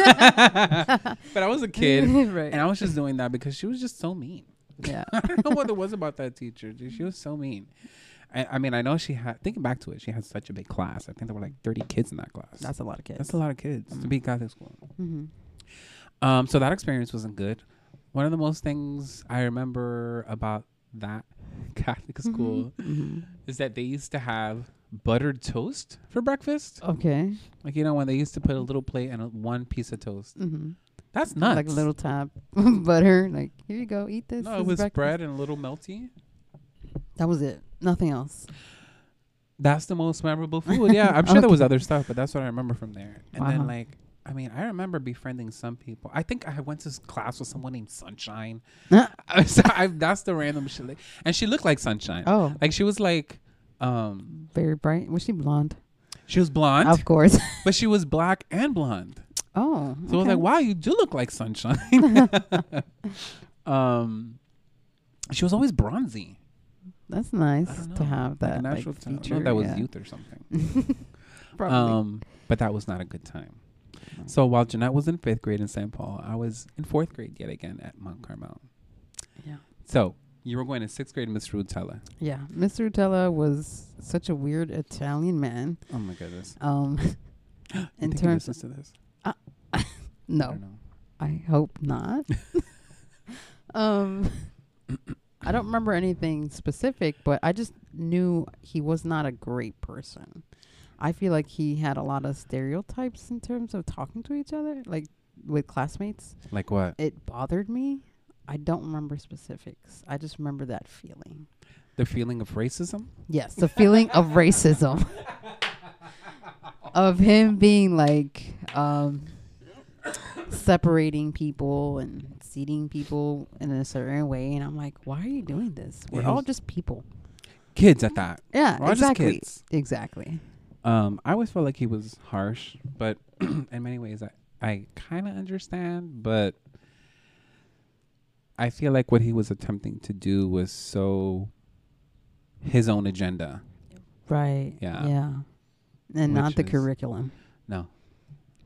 ha. But I was a kid, Right. and I was just doing that because she was just so mean. Yeah. I don't know what it was about that teacher. Dude. She was so mean. I, I mean, I know she had, thinking back to it, she had such a big class. I think there were like thirty kids in that class. That's a lot of kids. That's a lot of kids to be Catholic school. Mm-hmm. Um, so that experience wasn't good. One of the most things I remember about that Catholic school Mm-hmm. is that they used to have buttered toast for breakfast. Okay. Like, you know, when they used to put a little plate and a, one piece of toast. Mm-hmm. That's nuts. Like a little tab butter. Like, here you go, eat this. No, this it is was breakfast. bread and a little melty. That was it. Nothing else. That's the most memorable food. Yeah, I'm sure there was Okay. other stuff, but that's what I remember from there. And Wow. then, like, I mean, I remember befriending some people. I think I went to s- class with someone named Sunshine. I was- I- that's the random shit. Like, and she looked like Sunshine. Oh, Like, she was like, um, very bright. Was she blonde? she was blonde, Of course. but she was black and blonde. Oh. So I was okay. like, wow, you do look like Sunshine. um, she was always bronzy. That's nice I don't to know, have like that a like, natural talent. feature. No, that was yeah. youth or something. Probably. Um, but that was not a good time. So while Jeanette was in fifth grade in Saint Paul, I was in fourth grade yet again at Mount Carmel. yeah. So you were going to sixth grade, Mister Rutella. Yeah. Mister Rutella was such a weird Italian man. Oh my goodness! Um, You in think he terms, listens to this? I no, don't know. I hope not. um, I don't remember anything specific, but I just knew he was not a great person. I feel like he had a lot of stereotypes in terms of talking to each other, like with classmates. Like what? It bothered me. I don't remember specifics. I just remember that feeling. The feeling of racism? Yes, the feeling of racism. Of him being like um, separating people and seating people in a certain way. And I'm like, why are you doing this? We're Yeah, all he's- just people. Kids at that. Yeah, We're all just exactly. kids. Exactly. Um, I always felt like he was harsh, but in many ways I, I kind of understand, but I feel like what he was attempting to do was so his own agenda. Right. Yeah. Yeah. And not Which the is- curriculum. No.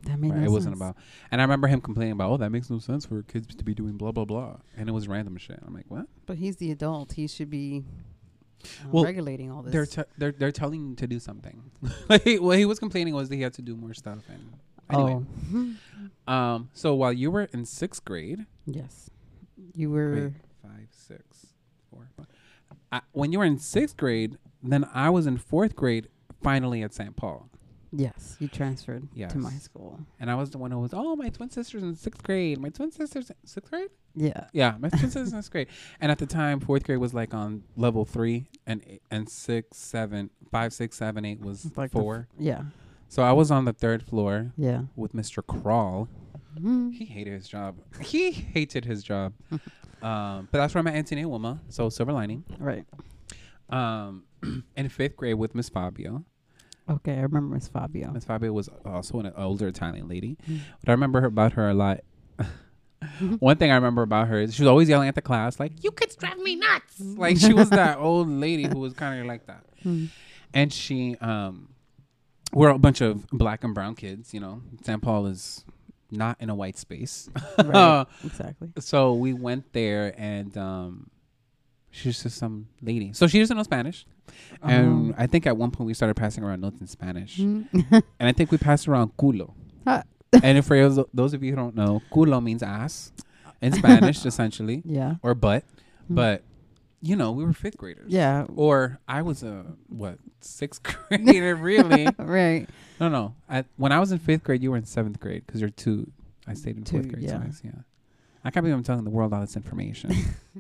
That made Right, no it wasn't sense. about. And I remember him complaining about, oh, that makes no sense for kids to be doing blah blah blah, and it was random shit. I'm like, what? But he's the adult. He should be uh, Well, regulating all this. They're te- they're they're telling him to do something. Like what he was complaining was that he had to do more stuff. And anyway, oh. um, so while you were in sixth grade, Yes. You were. wait, five, six, four, five. I, when you were in sixth grade, then I was in fourth grade, finally at Saint Paul. Yes. You transferred Yes. to my school. And I was the one who was, oh, my twin sister's in sixth grade. My twin sister's in sixth grade? Yeah. Yeah, my twin sister's in sixth grade. And at the time, fourth grade was like on level three, and eight, and six, seven, five, six, seven, eight was Like the four. f- yeah. So I was on the third floor Yeah. with Mister Crawl. Mhm. He hated his job. He hated his job. um, but that's where I met Anthony and Wilma. So silver lining. Right. Um, in fifth grade with Miss Fabio. Okay. I remember Miss Fabio. Miss Fabio was also an older Italian lady. Mm. But I remember her, about her a lot. One thing I remember about her is she was always yelling at the class, like, you kids drive me nuts. Like, she was that old lady who was kind of like that. Mm. And she, um, we're a bunch of black and brown kids, you know. Saint Paul is not in a white space. Right. Exactly. So we went there, and um, she's just some lady. So she doesn't know Spanish. And Um. I think at one point we started passing around notes in Spanish. Mm. And I think we passed around culo. Ah. And if for those, those of you who don't know, culo means ass in Spanish, essentially, Yeah. or butt. Mm. But, you know, we were fifth graders. Yeah. Or I was a, what, sixth grader, really? Right. No, no. I, when I was in fifth grade, you were in seventh grade because you're two. I stayed in Two, fourth grade yeah. twice, yeah. I can't believe I'm telling the world all this information.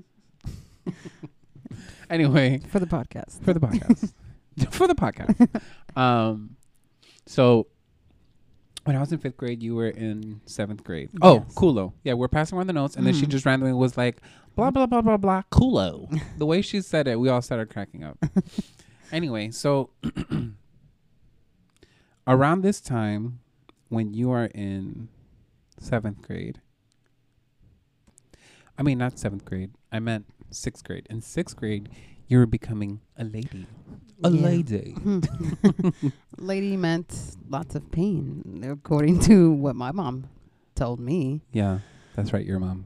Anyway, For the podcast. for the podcast. For the podcast. Um, so when I was in fifth grade, you were in seventh grade. Oh, Yes. culo. Yeah, we're passing around the notes, and then she Mhm. just randomly was like, blah, blah, blah, blah, blah, culo. The way she said it, we all started cracking up. Anyway, so around this time, when you are in seventh grade, I mean, not seventh grade, I meant sixth grade. In sixth grade, you were becoming a lady. A Yeah. lady. Lady meant lots of pain, according to what my mom told me. Yeah, that's right, your mom.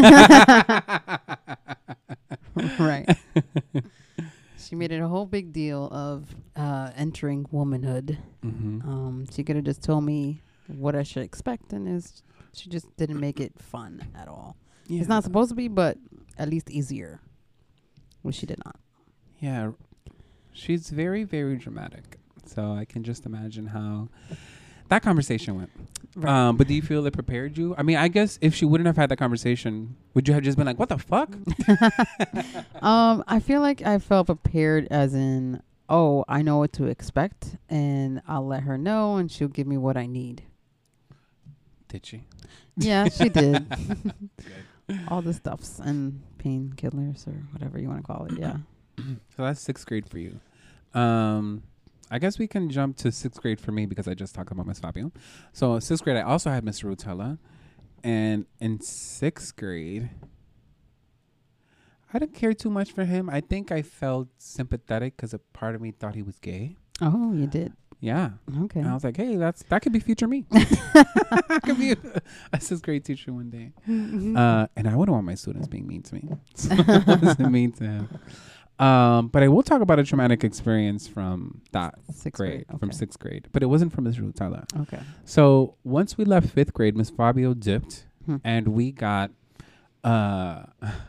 Right. She made it a whole big deal of uh, entering womanhood. Mm-hmm. Um, she could have just told me what I should expect, and is she just didn't make it fun at all. Yeah. It's not supposed to be, but at least easier, which she did not. Yeah, she's very, very dramatic. So I can just imagine how that conversation went. Right. Um, but do you feel it prepared you? I mean, I guess if she wouldn't have had that conversation, would you have just been like, what the fuck? um, I feel like I felt prepared, as in, oh, I know what to expect, and I'll let her know, and she'll give me what I need. Did she? Yeah, she did. All the stuffs and painkillers or whatever you want to call it. Yeah. So that's sixth grade for you. Um, I guess we can jump to sixth grade for me because I just talked about Miss Fabio. So sixth grade, I also had Mister Rotella. And in sixth grade, I didn't care too much for him. I think I felt sympathetic because a part of me thought he was gay. Oh, you did. Yeah. Okay. And I was like, hey, that's that could be future me. I could be a, a sixth grade teacher one day. Uh, and I wouldn't want my students being mean to me. So I wasn't mean to him. Um, but I will talk about a traumatic experience from that Sixth grade, grade. from okay. sixth grade. But it wasn't from Miss Rutala. Okay. So once we left fifth grade, Miss Fabio dipped, Hmm. and we got uh,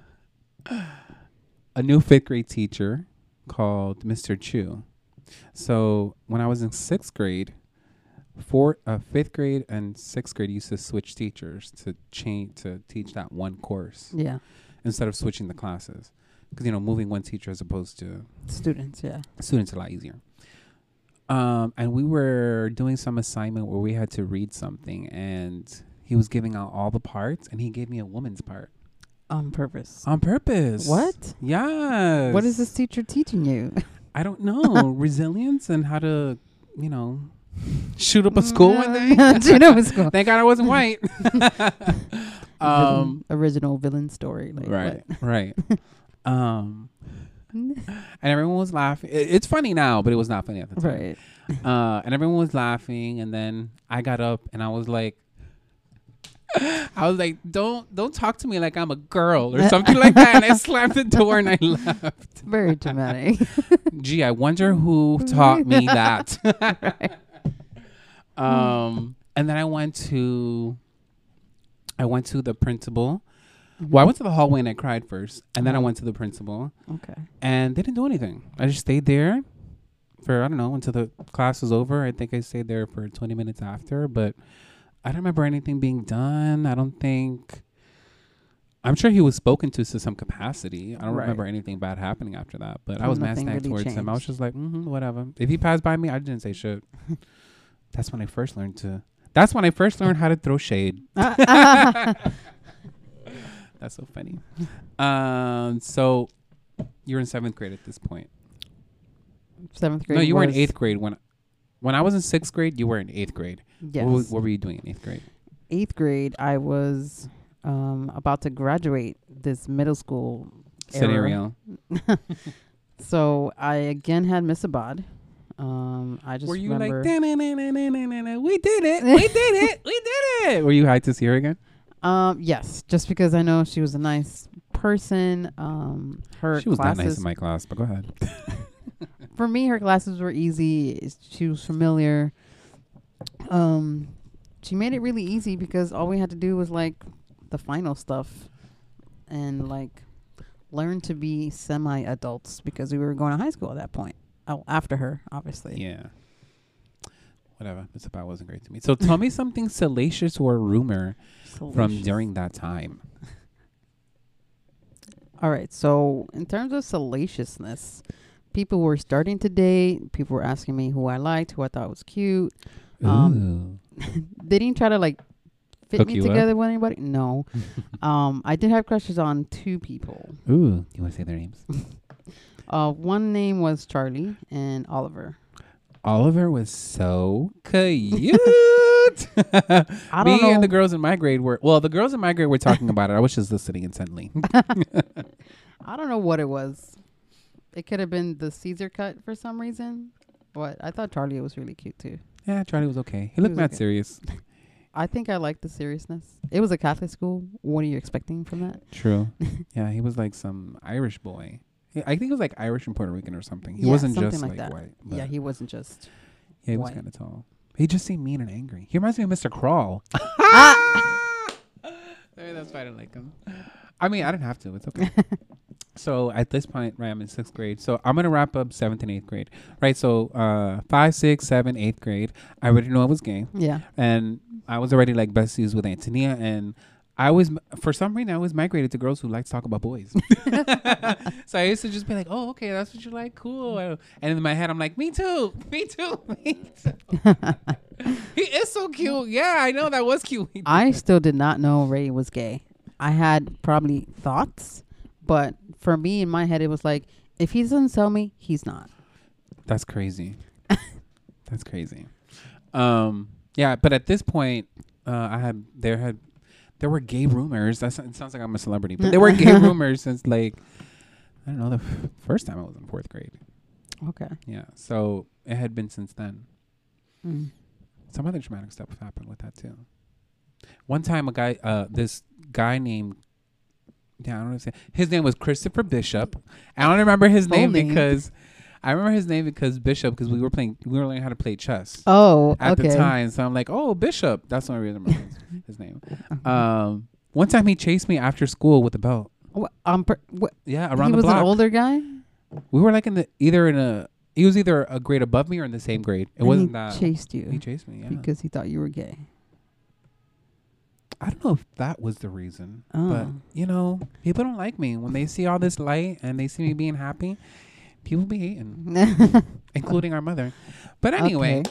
a new fifth grade teacher called Mister Chu. So when I was in sixth grade, four, uh, fifth grade and sixth grade used to switch teachers to change to teach that one course Yeah. instead of switching the classes. Because, you know, moving one teacher as opposed to Students. Yeah. students is a lot easier. Um, and we were doing some assignment where we had to read something, and he was giving out all the parts, and he gave me a woman's part. On purpose. On purpose. What? Yes. What is this teacher teaching you? I don't know. Resilience and how to, you know, shoot up a school one day. Shoot up a school. Thank God I wasn't white. um, Villain- original villain story. Like right, what? right. Um, and everyone was laughing. It, it's funny now, but it was not funny at the time. Right. uh, and everyone was laughing. And then I got up and I was like, I was like, don't don't talk to me like I'm a girl or something like that. And I slammed the door and I left. Very dramatic. Gee, I wonder who taught me that. Right. Um, and then I went to, I went to the principal. Well, I went to the hallway and I cried first, and then I went to the principal. Okay. And they didn't do anything. I just stayed there for, I don't know, until the class was over. I think I stayed there for twenty minutes after, but I don't remember anything being done. I don't think, I'm sure he was spoken to to some capacity. I don't Right. remember anything bad happening after that, but I Well, was mad nothing snack really towards him. I was changed. just like, mm-hmm, whatever. If he passed by me, I didn't say shit. That's when I first learned to, that's when I first learned how to throw shade. That's so funny. Um, so you're in seventh grade at this point. Seventh grade. No, you were in was- eighth grade when, when I was in sixth grade. You were in eighth grade. Yes. What, was- what were you doing in eighth grade? Eighth grade, I was um, about to graduate this middle school era. Scenario. So I again had Miss Abad. Um, I just Were you remember. like, "Da-na-na-na-na-na-na, we did it, we did it, we did it? Were you hyped to see her again? Um, yes, just because I know she was a nice person. Um, her She was not classes, nice in my class, but go ahead. for me, her classes were easy. She was familiar. Um, she made it really easy because all we had to do was like the final stuff and like learn to be semi-adults because we were going to high school at that point. Oh, after her, obviously. Yeah. Whatever. Miss Abad wasn't great to me. So tell me something salacious or a rumor from Salacious. during that time. All right. So in terms of salaciousness, people were starting to date. People were asking me who I liked, who I thought was cute. Um, they didn't try to like fit Hook me you up? together with anybody. No. um, I did have crushes on two people. Ooh. Ooh. You want to say their names? Uh, one name was Charlie and Oliver. Oliver was so cute. I don't Me know. and the girls in my grade were, well, the girls in my grade were talking about it. I was just listening intently. I don't know what it was. It could have been the Caesar cut for some reason. What? I thought Charlie was really cute too. Yeah, Charlie was okay. He looked was mad okay. serious. I think I liked the seriousness. It was a Catholic school. What are you expecting from that? True. Yeah, he was like some Irish boy. Yeah, I think he was like Irish and Puerto Rican or something. He Yeah, wasn't something just like like, that. white. Yeah, but he wasn't just. yeah, he was white. kind of tall. He just seemed mean and angry. He reminds me of Mister Crawl. Maybe that's why I didn't like him. I mean, I didn't have to. It's okay. So at this point, right, I'm in sixth grade. So I'm gonna wrap up seventh and eighth grade, right? So uh, five, six, seven, eighth grade. I already knew I was gay, Yeah. and I was already like besties with Antonia, and I was, for some reason, I was migrated to girls who like to talk about boys. So I used to just be like, "Oh, okay, that's what you like, cool." And in my head, I'm like, "Me too, me too, me too." He is so cute. Yeah, I know that was cute. I still did not know Ray was gay. I had probably thoughts, but for me in my head, it was like, if he doesn't tell me, he's not. That's crazy. That's crazy. Um, yeah, but at this point, uh, I had there had there were gay rumors. That's, it sounds like I'm a celebrity, but there were gay rumors since like I don't know the f- first time I was in fourth grade. Okay. Yeah, so it had been since then. Mm. Some other traumatic stuff happened with that too. One time, a guy, uh, this guy named, yeah, I don't know what to say. His name was Christopher Bishop. I don't remember his Full name, name. because I remember his name because Bishop, because we were playing, we were learning how to play chess Oh, at okay. the time. So I'm like, oh, Bishop. That's the only reason I remember his, his name. Um, one time he chased me after school with a belt. What, um, per, what, Yeah, around he the was block. an older guy. We were like in the either in a. He was either a grade above me or in the same grade. It and wasn't he that. chased you He chased me. Yeah. because he thought you were gay. I don't know if that was the reason, Oh. but you know, people don't like me when they see all this light and they see me being happy. People be hating, including our mother. But anyway,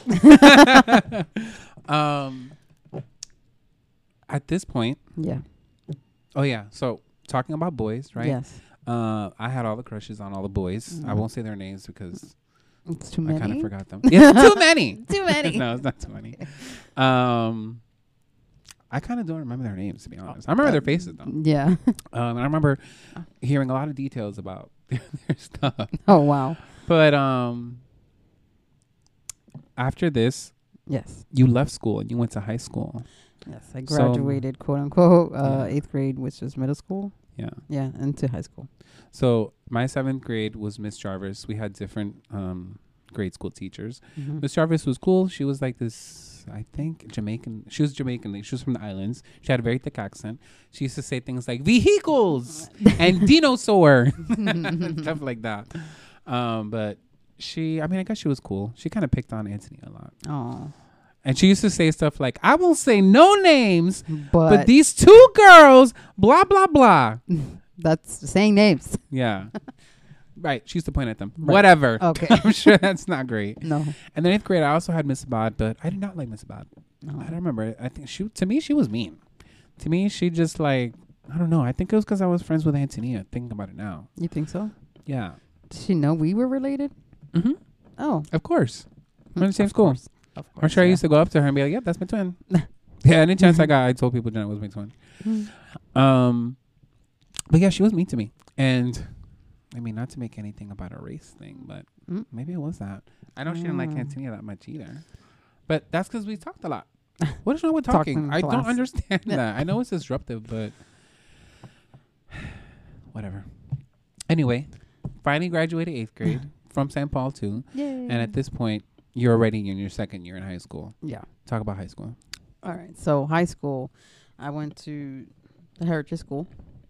um, at this point, Yeah. oh yeah. So talking about boys, right? Yes. Uh, I had all the crushes on all the boys. I Mhm. won't say their names because It's too I many. kind of forgot them. Yeah, too many. Too many. No, it's not too many. Um, I kind of don't remember their names, to be honest. I remember their faces though. Yeah. Um, and I remember hearing a lot of details about their stuff. Oh wow. But um, after this, Yes. you left school and you went to high school. Yes. I So- graduated, quote unquote, uh, Yeah. eighth grade, which is middle school. Yeah. Yeah, into high school. So my seventh grade was Miss Jarvis. We had different um, grade school teachers. Mhm. Miss Jarvis was cool. She was like this, I think, Jamaican. She was Jamaican. Like, she was from the islands. She had a very thick accent. She used to say things like vehicles and dinosaur, stuff like that. Um, but she, I mean, I guess she was cool. She kind of picked on Anthony a lot. Oh. And she used to say stuff like, I won't say no names, But, but these two girls, blah, blah, blah. that's saying names. Yeah. Right. She used to point at them. Right. Whatever. Okay. I'm sure that's not great. No. And then eighth grade, I also had Miss Abad, but I did not like Miss Abad. No. I don't remember. I think she, to me, she was mean. To me, she just like, I don't know. I think it was because I was friends with Antonia, thinking about it now. You think so? Yeah. Did she know we were related? Mm-hmm. Oh. Of course. We're in the same Of school. course. Of course. I'm sure I yeah. used to go up to her and be like, yep, that's my twin. Yeah, any chance I got, I told people Jenna was my twin. Mm. Um, But yeah, she was mean to me. And I mean, not to make anything about a race thing, but Mm. maybe it was that. I know she didn't like Mm. Antonia that much either. But that's because we talked a lot. What is wrong with talking? Talking in I don't class. understand that. I know it's disruptive, but whatever. Anyway, finally graduated eighth grade from Saint Paul too. Yay. And at this point, you're already in your second year in high school. Yeah. Talk about high school. All right. So high school, I went to the Heritage School.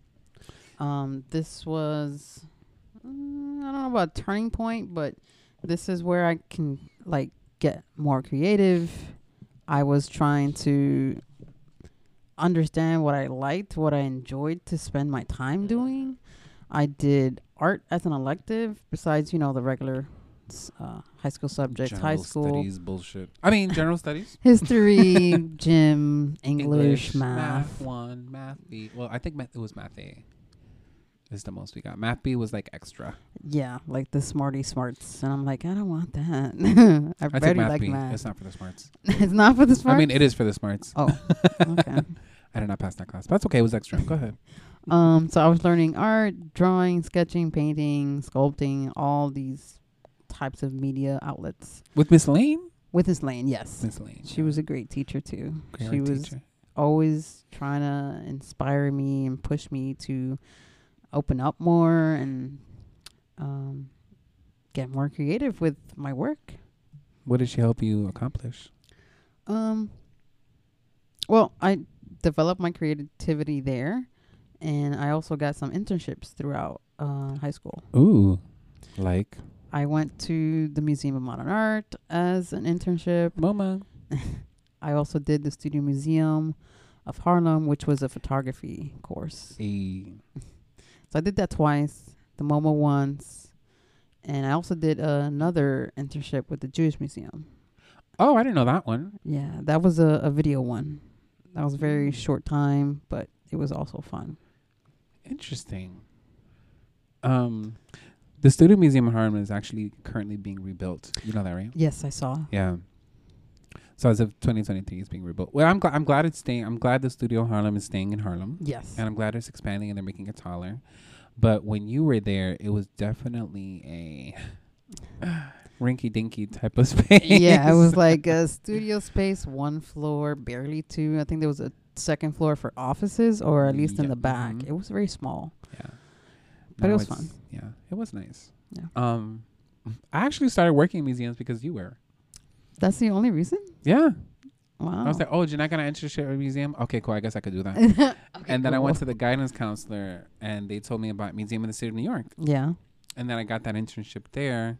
Um, this was mm, I don't know about a turning point, but this is where I can like get more creative. I was trying to understand what I liked, what I enjoyed to spend my time doing. I did art as an elective, besides you know the regular s- uh, high school subjects, high General school studies bullshit. I mean, general studies. history, gym, English, math. one, math B. Well, I think math, it was math A. Is the most we got. Math B was like extra. Yeah, like the smarty smarts, and I'm like, I don't want that. I, I took barely math like B. math. It's not for the smarts. It's not for the smarts. I mean, it is for the smarts. Oh, okay. I did not pass that class. But that's okay. It was extra. Go ahead. Um, so I was learning art, drawing, sketching, painting, sculpting, all these types of media outlets. With Miss Lane? With Miss Lane, yes. Miss Lane. She was a great teacher too. Great she art was teacher. always trying to inspire me and push me to open up more and um, get more creative with my work. What did she help you accomplish? Um, well, I developed my creativity there, and I also got some internships throughout uh, high school. Ooh. Like? I went to the Museum of Modern Art as an internship. MoMA. I also did the Studio Museum of Harlem, which was a photography course. A. So I did that twice, the MoMA once, and I also did uh, another internship with the Jewish Museum. Oh, I didn't know that one. Yeah, that was a, a video one. That was a very short time, but it was also fun. Interesting. Um, the Studio Museum of Harlem is actually currently being rebuilt. You know that, right? Yes, I saw. Yeah. So as of twenty twenty-three, it's being rebuilt. Well, I'm glad. I'm glad it's staying. I'm glad the Studio Harlem is staying in Harlem, Yes. and I'm glad it's expanding and they're making it taller. But when you were there, it was definitely a rinky-dinky type of space. Yeah, it was like a studio space, one floor, barely two. I think there was a second floor for offices, or at least in Yeah, the back. mhm. It was very small. Yeah. But it Now was it's- fun. Yeah, it was nice. Yeah. Um, I actually started working in museums because you were. That's the only reason? Yeah. Wow. I was like, oh, you're not gonna internship at a museum? Okay, cool. I guess I could do that. Okay, And then I went cool. to the guidance counselor, and they told me about Museum in the City of New York. Yeah. And then I got that internship there.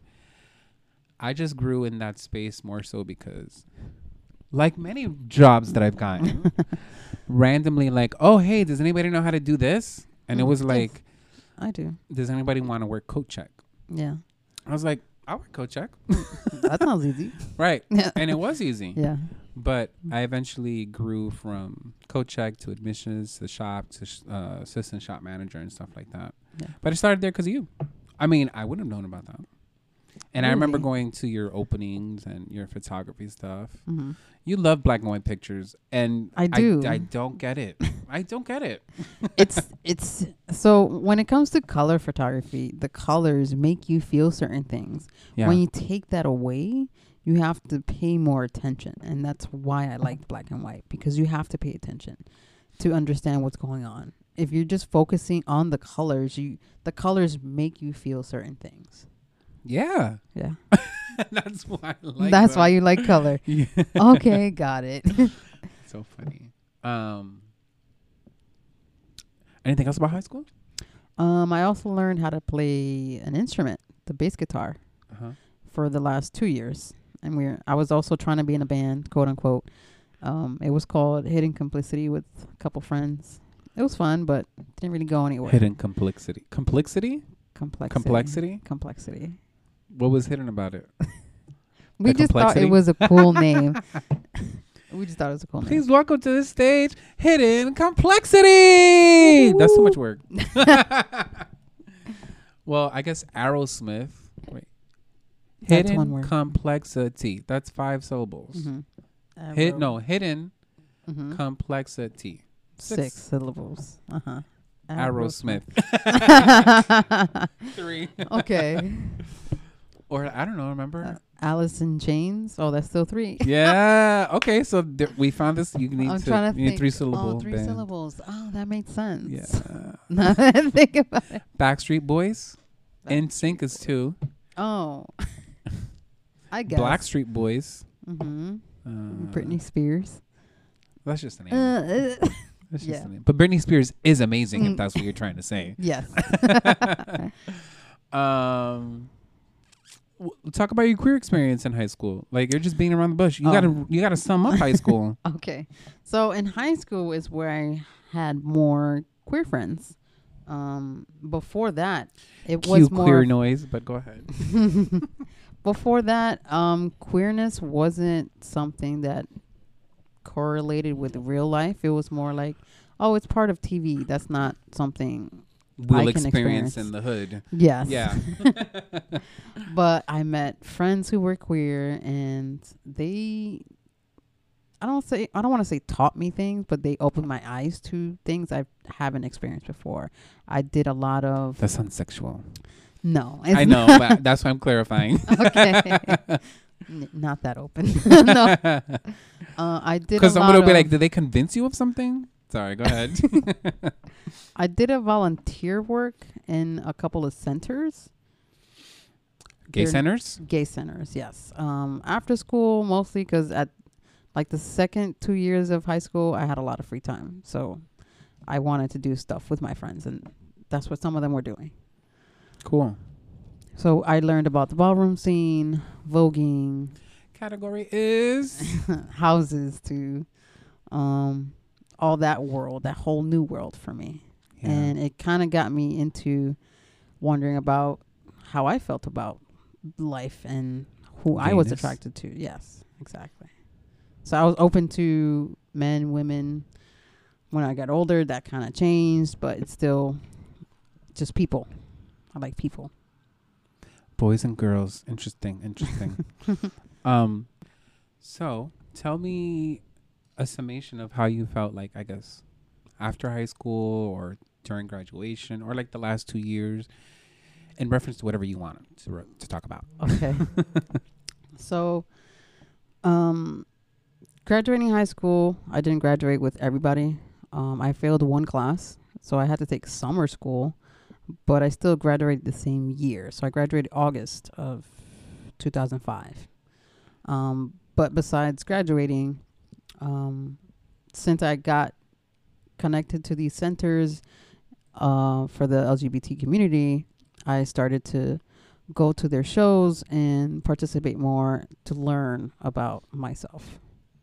I just grew in that space more so because, like many jobs that I've gotten, randomly like, oh, hey, does anybody know how to do this? And it Mm, was yes. like, I do. does anybody want to work coat check? Yeah. I was like, I'll work coat check. That sounds easy. Right. Yeah. And it was easy. Yeah. But I eventually grew from coat check to admissions to shop to sh- uh, assistant shop manager and stuff like that. Yeah. But I started there because of you. I mean, I wouldn't have known about that. And I remember Really? going to your openings and your photography stuff. Mm-hmm. You love black and white pictures, and I do. I, don't get it. I don't get it. it's it's so when it comes to color photography, the colors make you feel certain things. Yeah. When you take that away, you have to pay more attention. And that's why I liked black and white, because you have to pay attention to understand what's going on. If you're just focusing on the colors, you the colors make you feel certain things. Yeah. Yeah. That's why I like That's them. why you like color. Yeah. Okay, got it. So funny. Um, anything else about high school? Um, I also learned how to play an instrument, the bass guitar, Uh-huh. for the last two years. And we're I was also trying to be in a band, quote unquote. Um, it was called Hidden Complicity with a couple friends. It was fun, but didn't really go anywhere. Hidden complexity. Complexity? Complexity. Complexity? Complexity. What was hidden about it? We The just thought complexity? it was a cool name. We just thought it was a cool name. Please welcome to the stage, Hidden Complexity. That's so much work. Well, I guess Aerosmith. Wait. That's Hidden one word. Complexity. That's five syllables. Mm-hmm. Hid no hidden Mm-hmm. complexity. Six. syllables. Uh huh. Aerosmith. Three. Okay. Or I don't know. Remember? Uh, Alice in Chains. Oh, that's still three. Yeah. Okay. So th- we found this. You need I'm to. trying to you need think. three syllable. Oh, three band. syllables. Oh, that makes sense. Yeah. Now that I think about it. Backstreet Boys. N Sync is two. Oh. I guess. Blackstreet Boys. Mm-hmm. Uh, Britney Spears. That's just the name. Uh, uh, That's just yeah. the name. But Britney Spears is amazing. Mm. If that's what you're trying to say. yes. um. w- Talk about your queer experience in high school. Like you're just being around the bush. You Oh. gotta you gotta sum up high school. Okay. So in high school is where I had more queer friends. Um, before that, it Cue was more queer noise, but go ahead. Before that, um, queerness wasn't something that correlated with real life. It was more like, oh, it's part of T V. That's not something. We'll I can experience experience. in the hood. Yes. Yeah. But I met friends who were queer, and they, I don't say, I don't want to say taught me things, but they opened my eyes to things I haven't experienced before. I did a lot of. That sounds sexual. No, it's I know, not. but that's why I'm clarifying. Okay. N- not that open. No. Uh, I did. Because a someone lot will be of- like, did they convince you of something? Sorry, go ahead. I did a volunteer work in a couple of centers. Gay They're centers? Gay centers, yes. Um, after school, mostly because at like the second two years of high school, I had a lot of free time. So I wanted to do stuff with my friends, and that's what some of them were doing. Cool. So I learned about the ballroom scene, voguing, Category is? houses, to um, all that world, that whole new world for me. Yeah. And it kind of got me into wondering about how I felt about life and who I was Gayness. attracted to. Yes, exactly. So I was open to men, women. When I got older, that kind of changed, but it's still just people. I like people. Boys and girls. Interesting, interesting. um, so tell me a summation of how you felt like, I guess, after high school or during graduation or like the last two years in reference to whatever you want to, re- to talk about. Okay. So, um, graduating high school, I didn't graduate with everybody. Um, I failed one class, so I had to take summer school, but I still graduated the same year. So I graduated August of two thousand five. Um, but besides graduating, um, since I got connected to these centers uh, for the L G B T community, I started to go to their shows and participate more to learn about myself.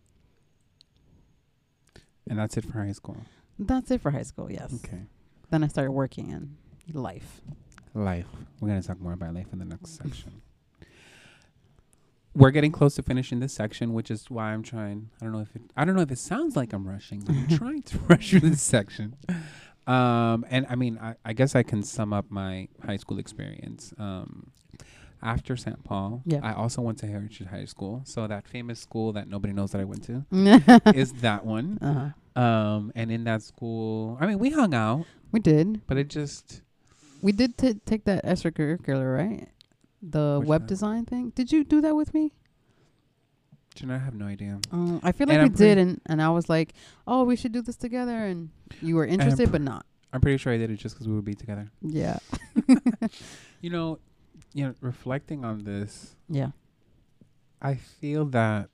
And that's it for high school. That's it for high school, yes. Okay. Then I started working in life. Life. We're going to talk more about life in the next section. We're getting close to finishing this section, which is why I'm trying. I don't know if it, I don't know if it sounds like I'm rushing, but I'm trying to rush through this section. Um, and I mean, I, I guess I can sum up my high school experience. Um, after Saint Paul, Yeah. I also went to Heritage High School. So that famous school that nobody knows that I went to is that one. Uh-huh. Um, and in that school, I mean, we hung out, We did. but it just, We did t- take that extracurricular, right? The Which web one? design thing. Did you do that with me? Jen, I have no idea. Um, I feel like And we I'm pretty- did, and, and I was like, "Oh, we should do this together," and you were interested, pr- but not. I'm pretty sure I did it just because we would be together. Yeah, You know, you know, reflecting on this, yeah, I feel that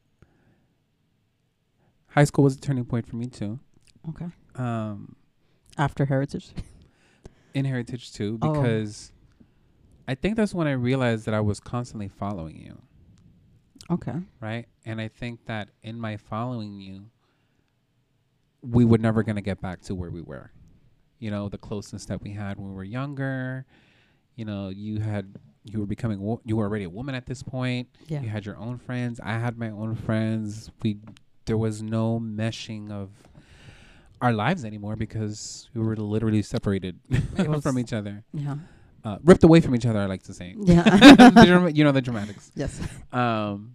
high school was a turning point for me too. okay. Um, After Heritage, in Heritage too, Oh. because I think that's when I realized that I was constantly following you, okay, right? And I think that in my following you, we were never going to get back to where we were. You know, the closeness that we had when we were younger. You know, you had you were becoming wo- you were already a woman at this point. yeah, You had your own friends. I had my own friends. We there was no meshing of our lives anymore because we were literally separated was- from each other, yeah, uh, ripped away from each other. I like to say, yeah. The dram- you know the dramatics. Yes. Um,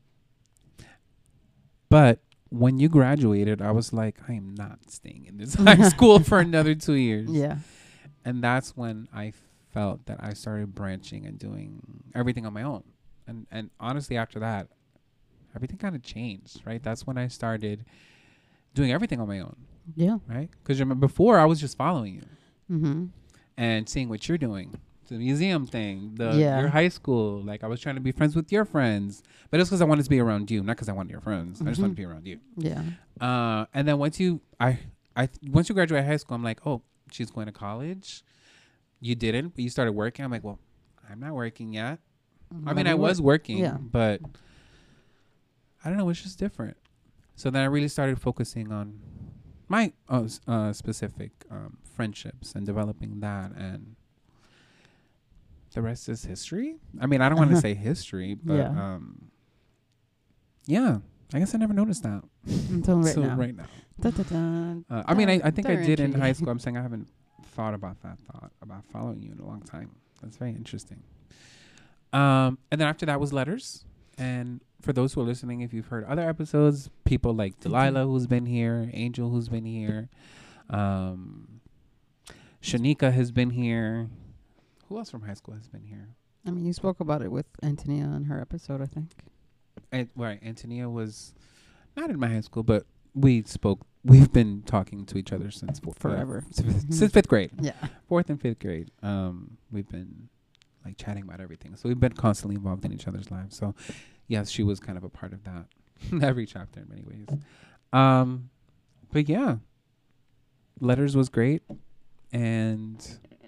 but when you graduated, I was like, I am not staying in this high school for another two years. Yeah. And that's when I felt that I started branching and doing everything on my own. And and honestly, after that, everything kind of changed, right? That's when I started doing everything on my own, Yeah. right? Because before I was just following you Mm-hmm. and seeing what you're doing. The museum thing, the Yeah. your high school. Like I was trying to be friends with your friends, but it's because I wanted to be around you, not because I wanted your friends. I just wanted to be around you. Yeah. Uh, and then once you, I, I, once you graduate high school, I'm like, oh, she's going to college. You didn't, but you started working. I'm like, well, I'm not working yet. I mean, I was working, Yeah. but I don't know. It's just different. So then I really started focusing on my uh, s- uh, specific um, friendships and developing that, and the rest is history. I mean, I don't want to say history, but Yeah. um, yeah. I guess I never noticed that. Until right so now. right now. Da, da, da. Uh, I mean, I, I think I They're did in intriguing. high school. I'm saying I haven't thought about that thought about following you in a long time. That's very interesting. Um, and then after that was letters. And for those who are listening, if you've heard other episodes, people like Delilah, who's been here, Angel, who's been here, um, Shanika has been here. Who else from high school has been here? I mean, you spoke about it with Antonia in her episode, I think. And, right, Antonia was not in my high school, but we spoke. We've been talking to each other since four, Forever. Uh, since, since fifth grade. Yeah. Fourth and fifth grade. Um, we've been like chatting about everything. So we've been constantly involved in each other's lives. So yes, she was kind of a part of that. Every chapter in many ways. Um, but yeah, letters was great, and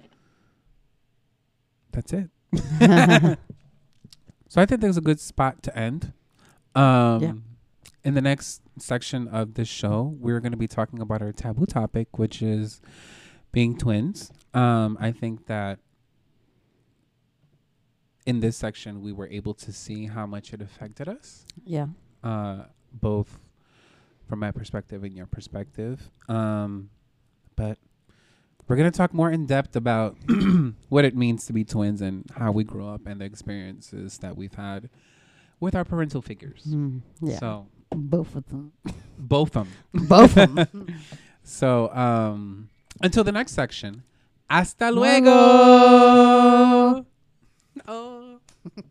that's it. So I think there's a good spot to end. Um, Yeah. In the next section of this show, we're going to be talking about our taboo topic, which is being twins. Um, I think that in this section, we were able to see how much it affected us, Yeah. uh, both from my perspective and your perspective. Um, but we're going to talk more in depth about what it means to be twins and how we grew up and the experiences that we've had with our parental figures. Mm, yeah. So Both of them. both of them. Both of them. So um, until the next section, hasta Luego. luego. Oh.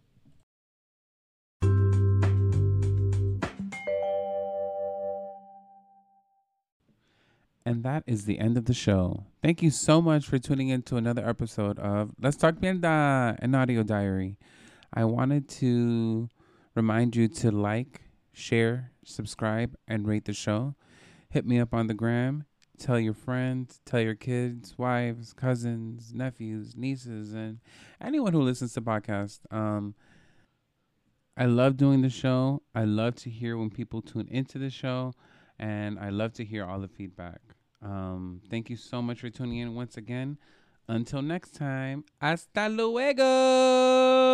And that is the end of the show. Thank you so much for tuning in to another episode of Let's Talk Mierda, an audio diary. I wanted to remind you to like, share, subscribe, and rate the show. Hit me up on the gram. Tell your friends, tell your kids, wives, cousins, nephews, nieces, and anyone who listens to podcasts. Um, I love doing the show. I love to hear when people tune into the show, and I love to hear all the feedback. Um, thank you so much for tuning in once again. Until next time, hasta luego.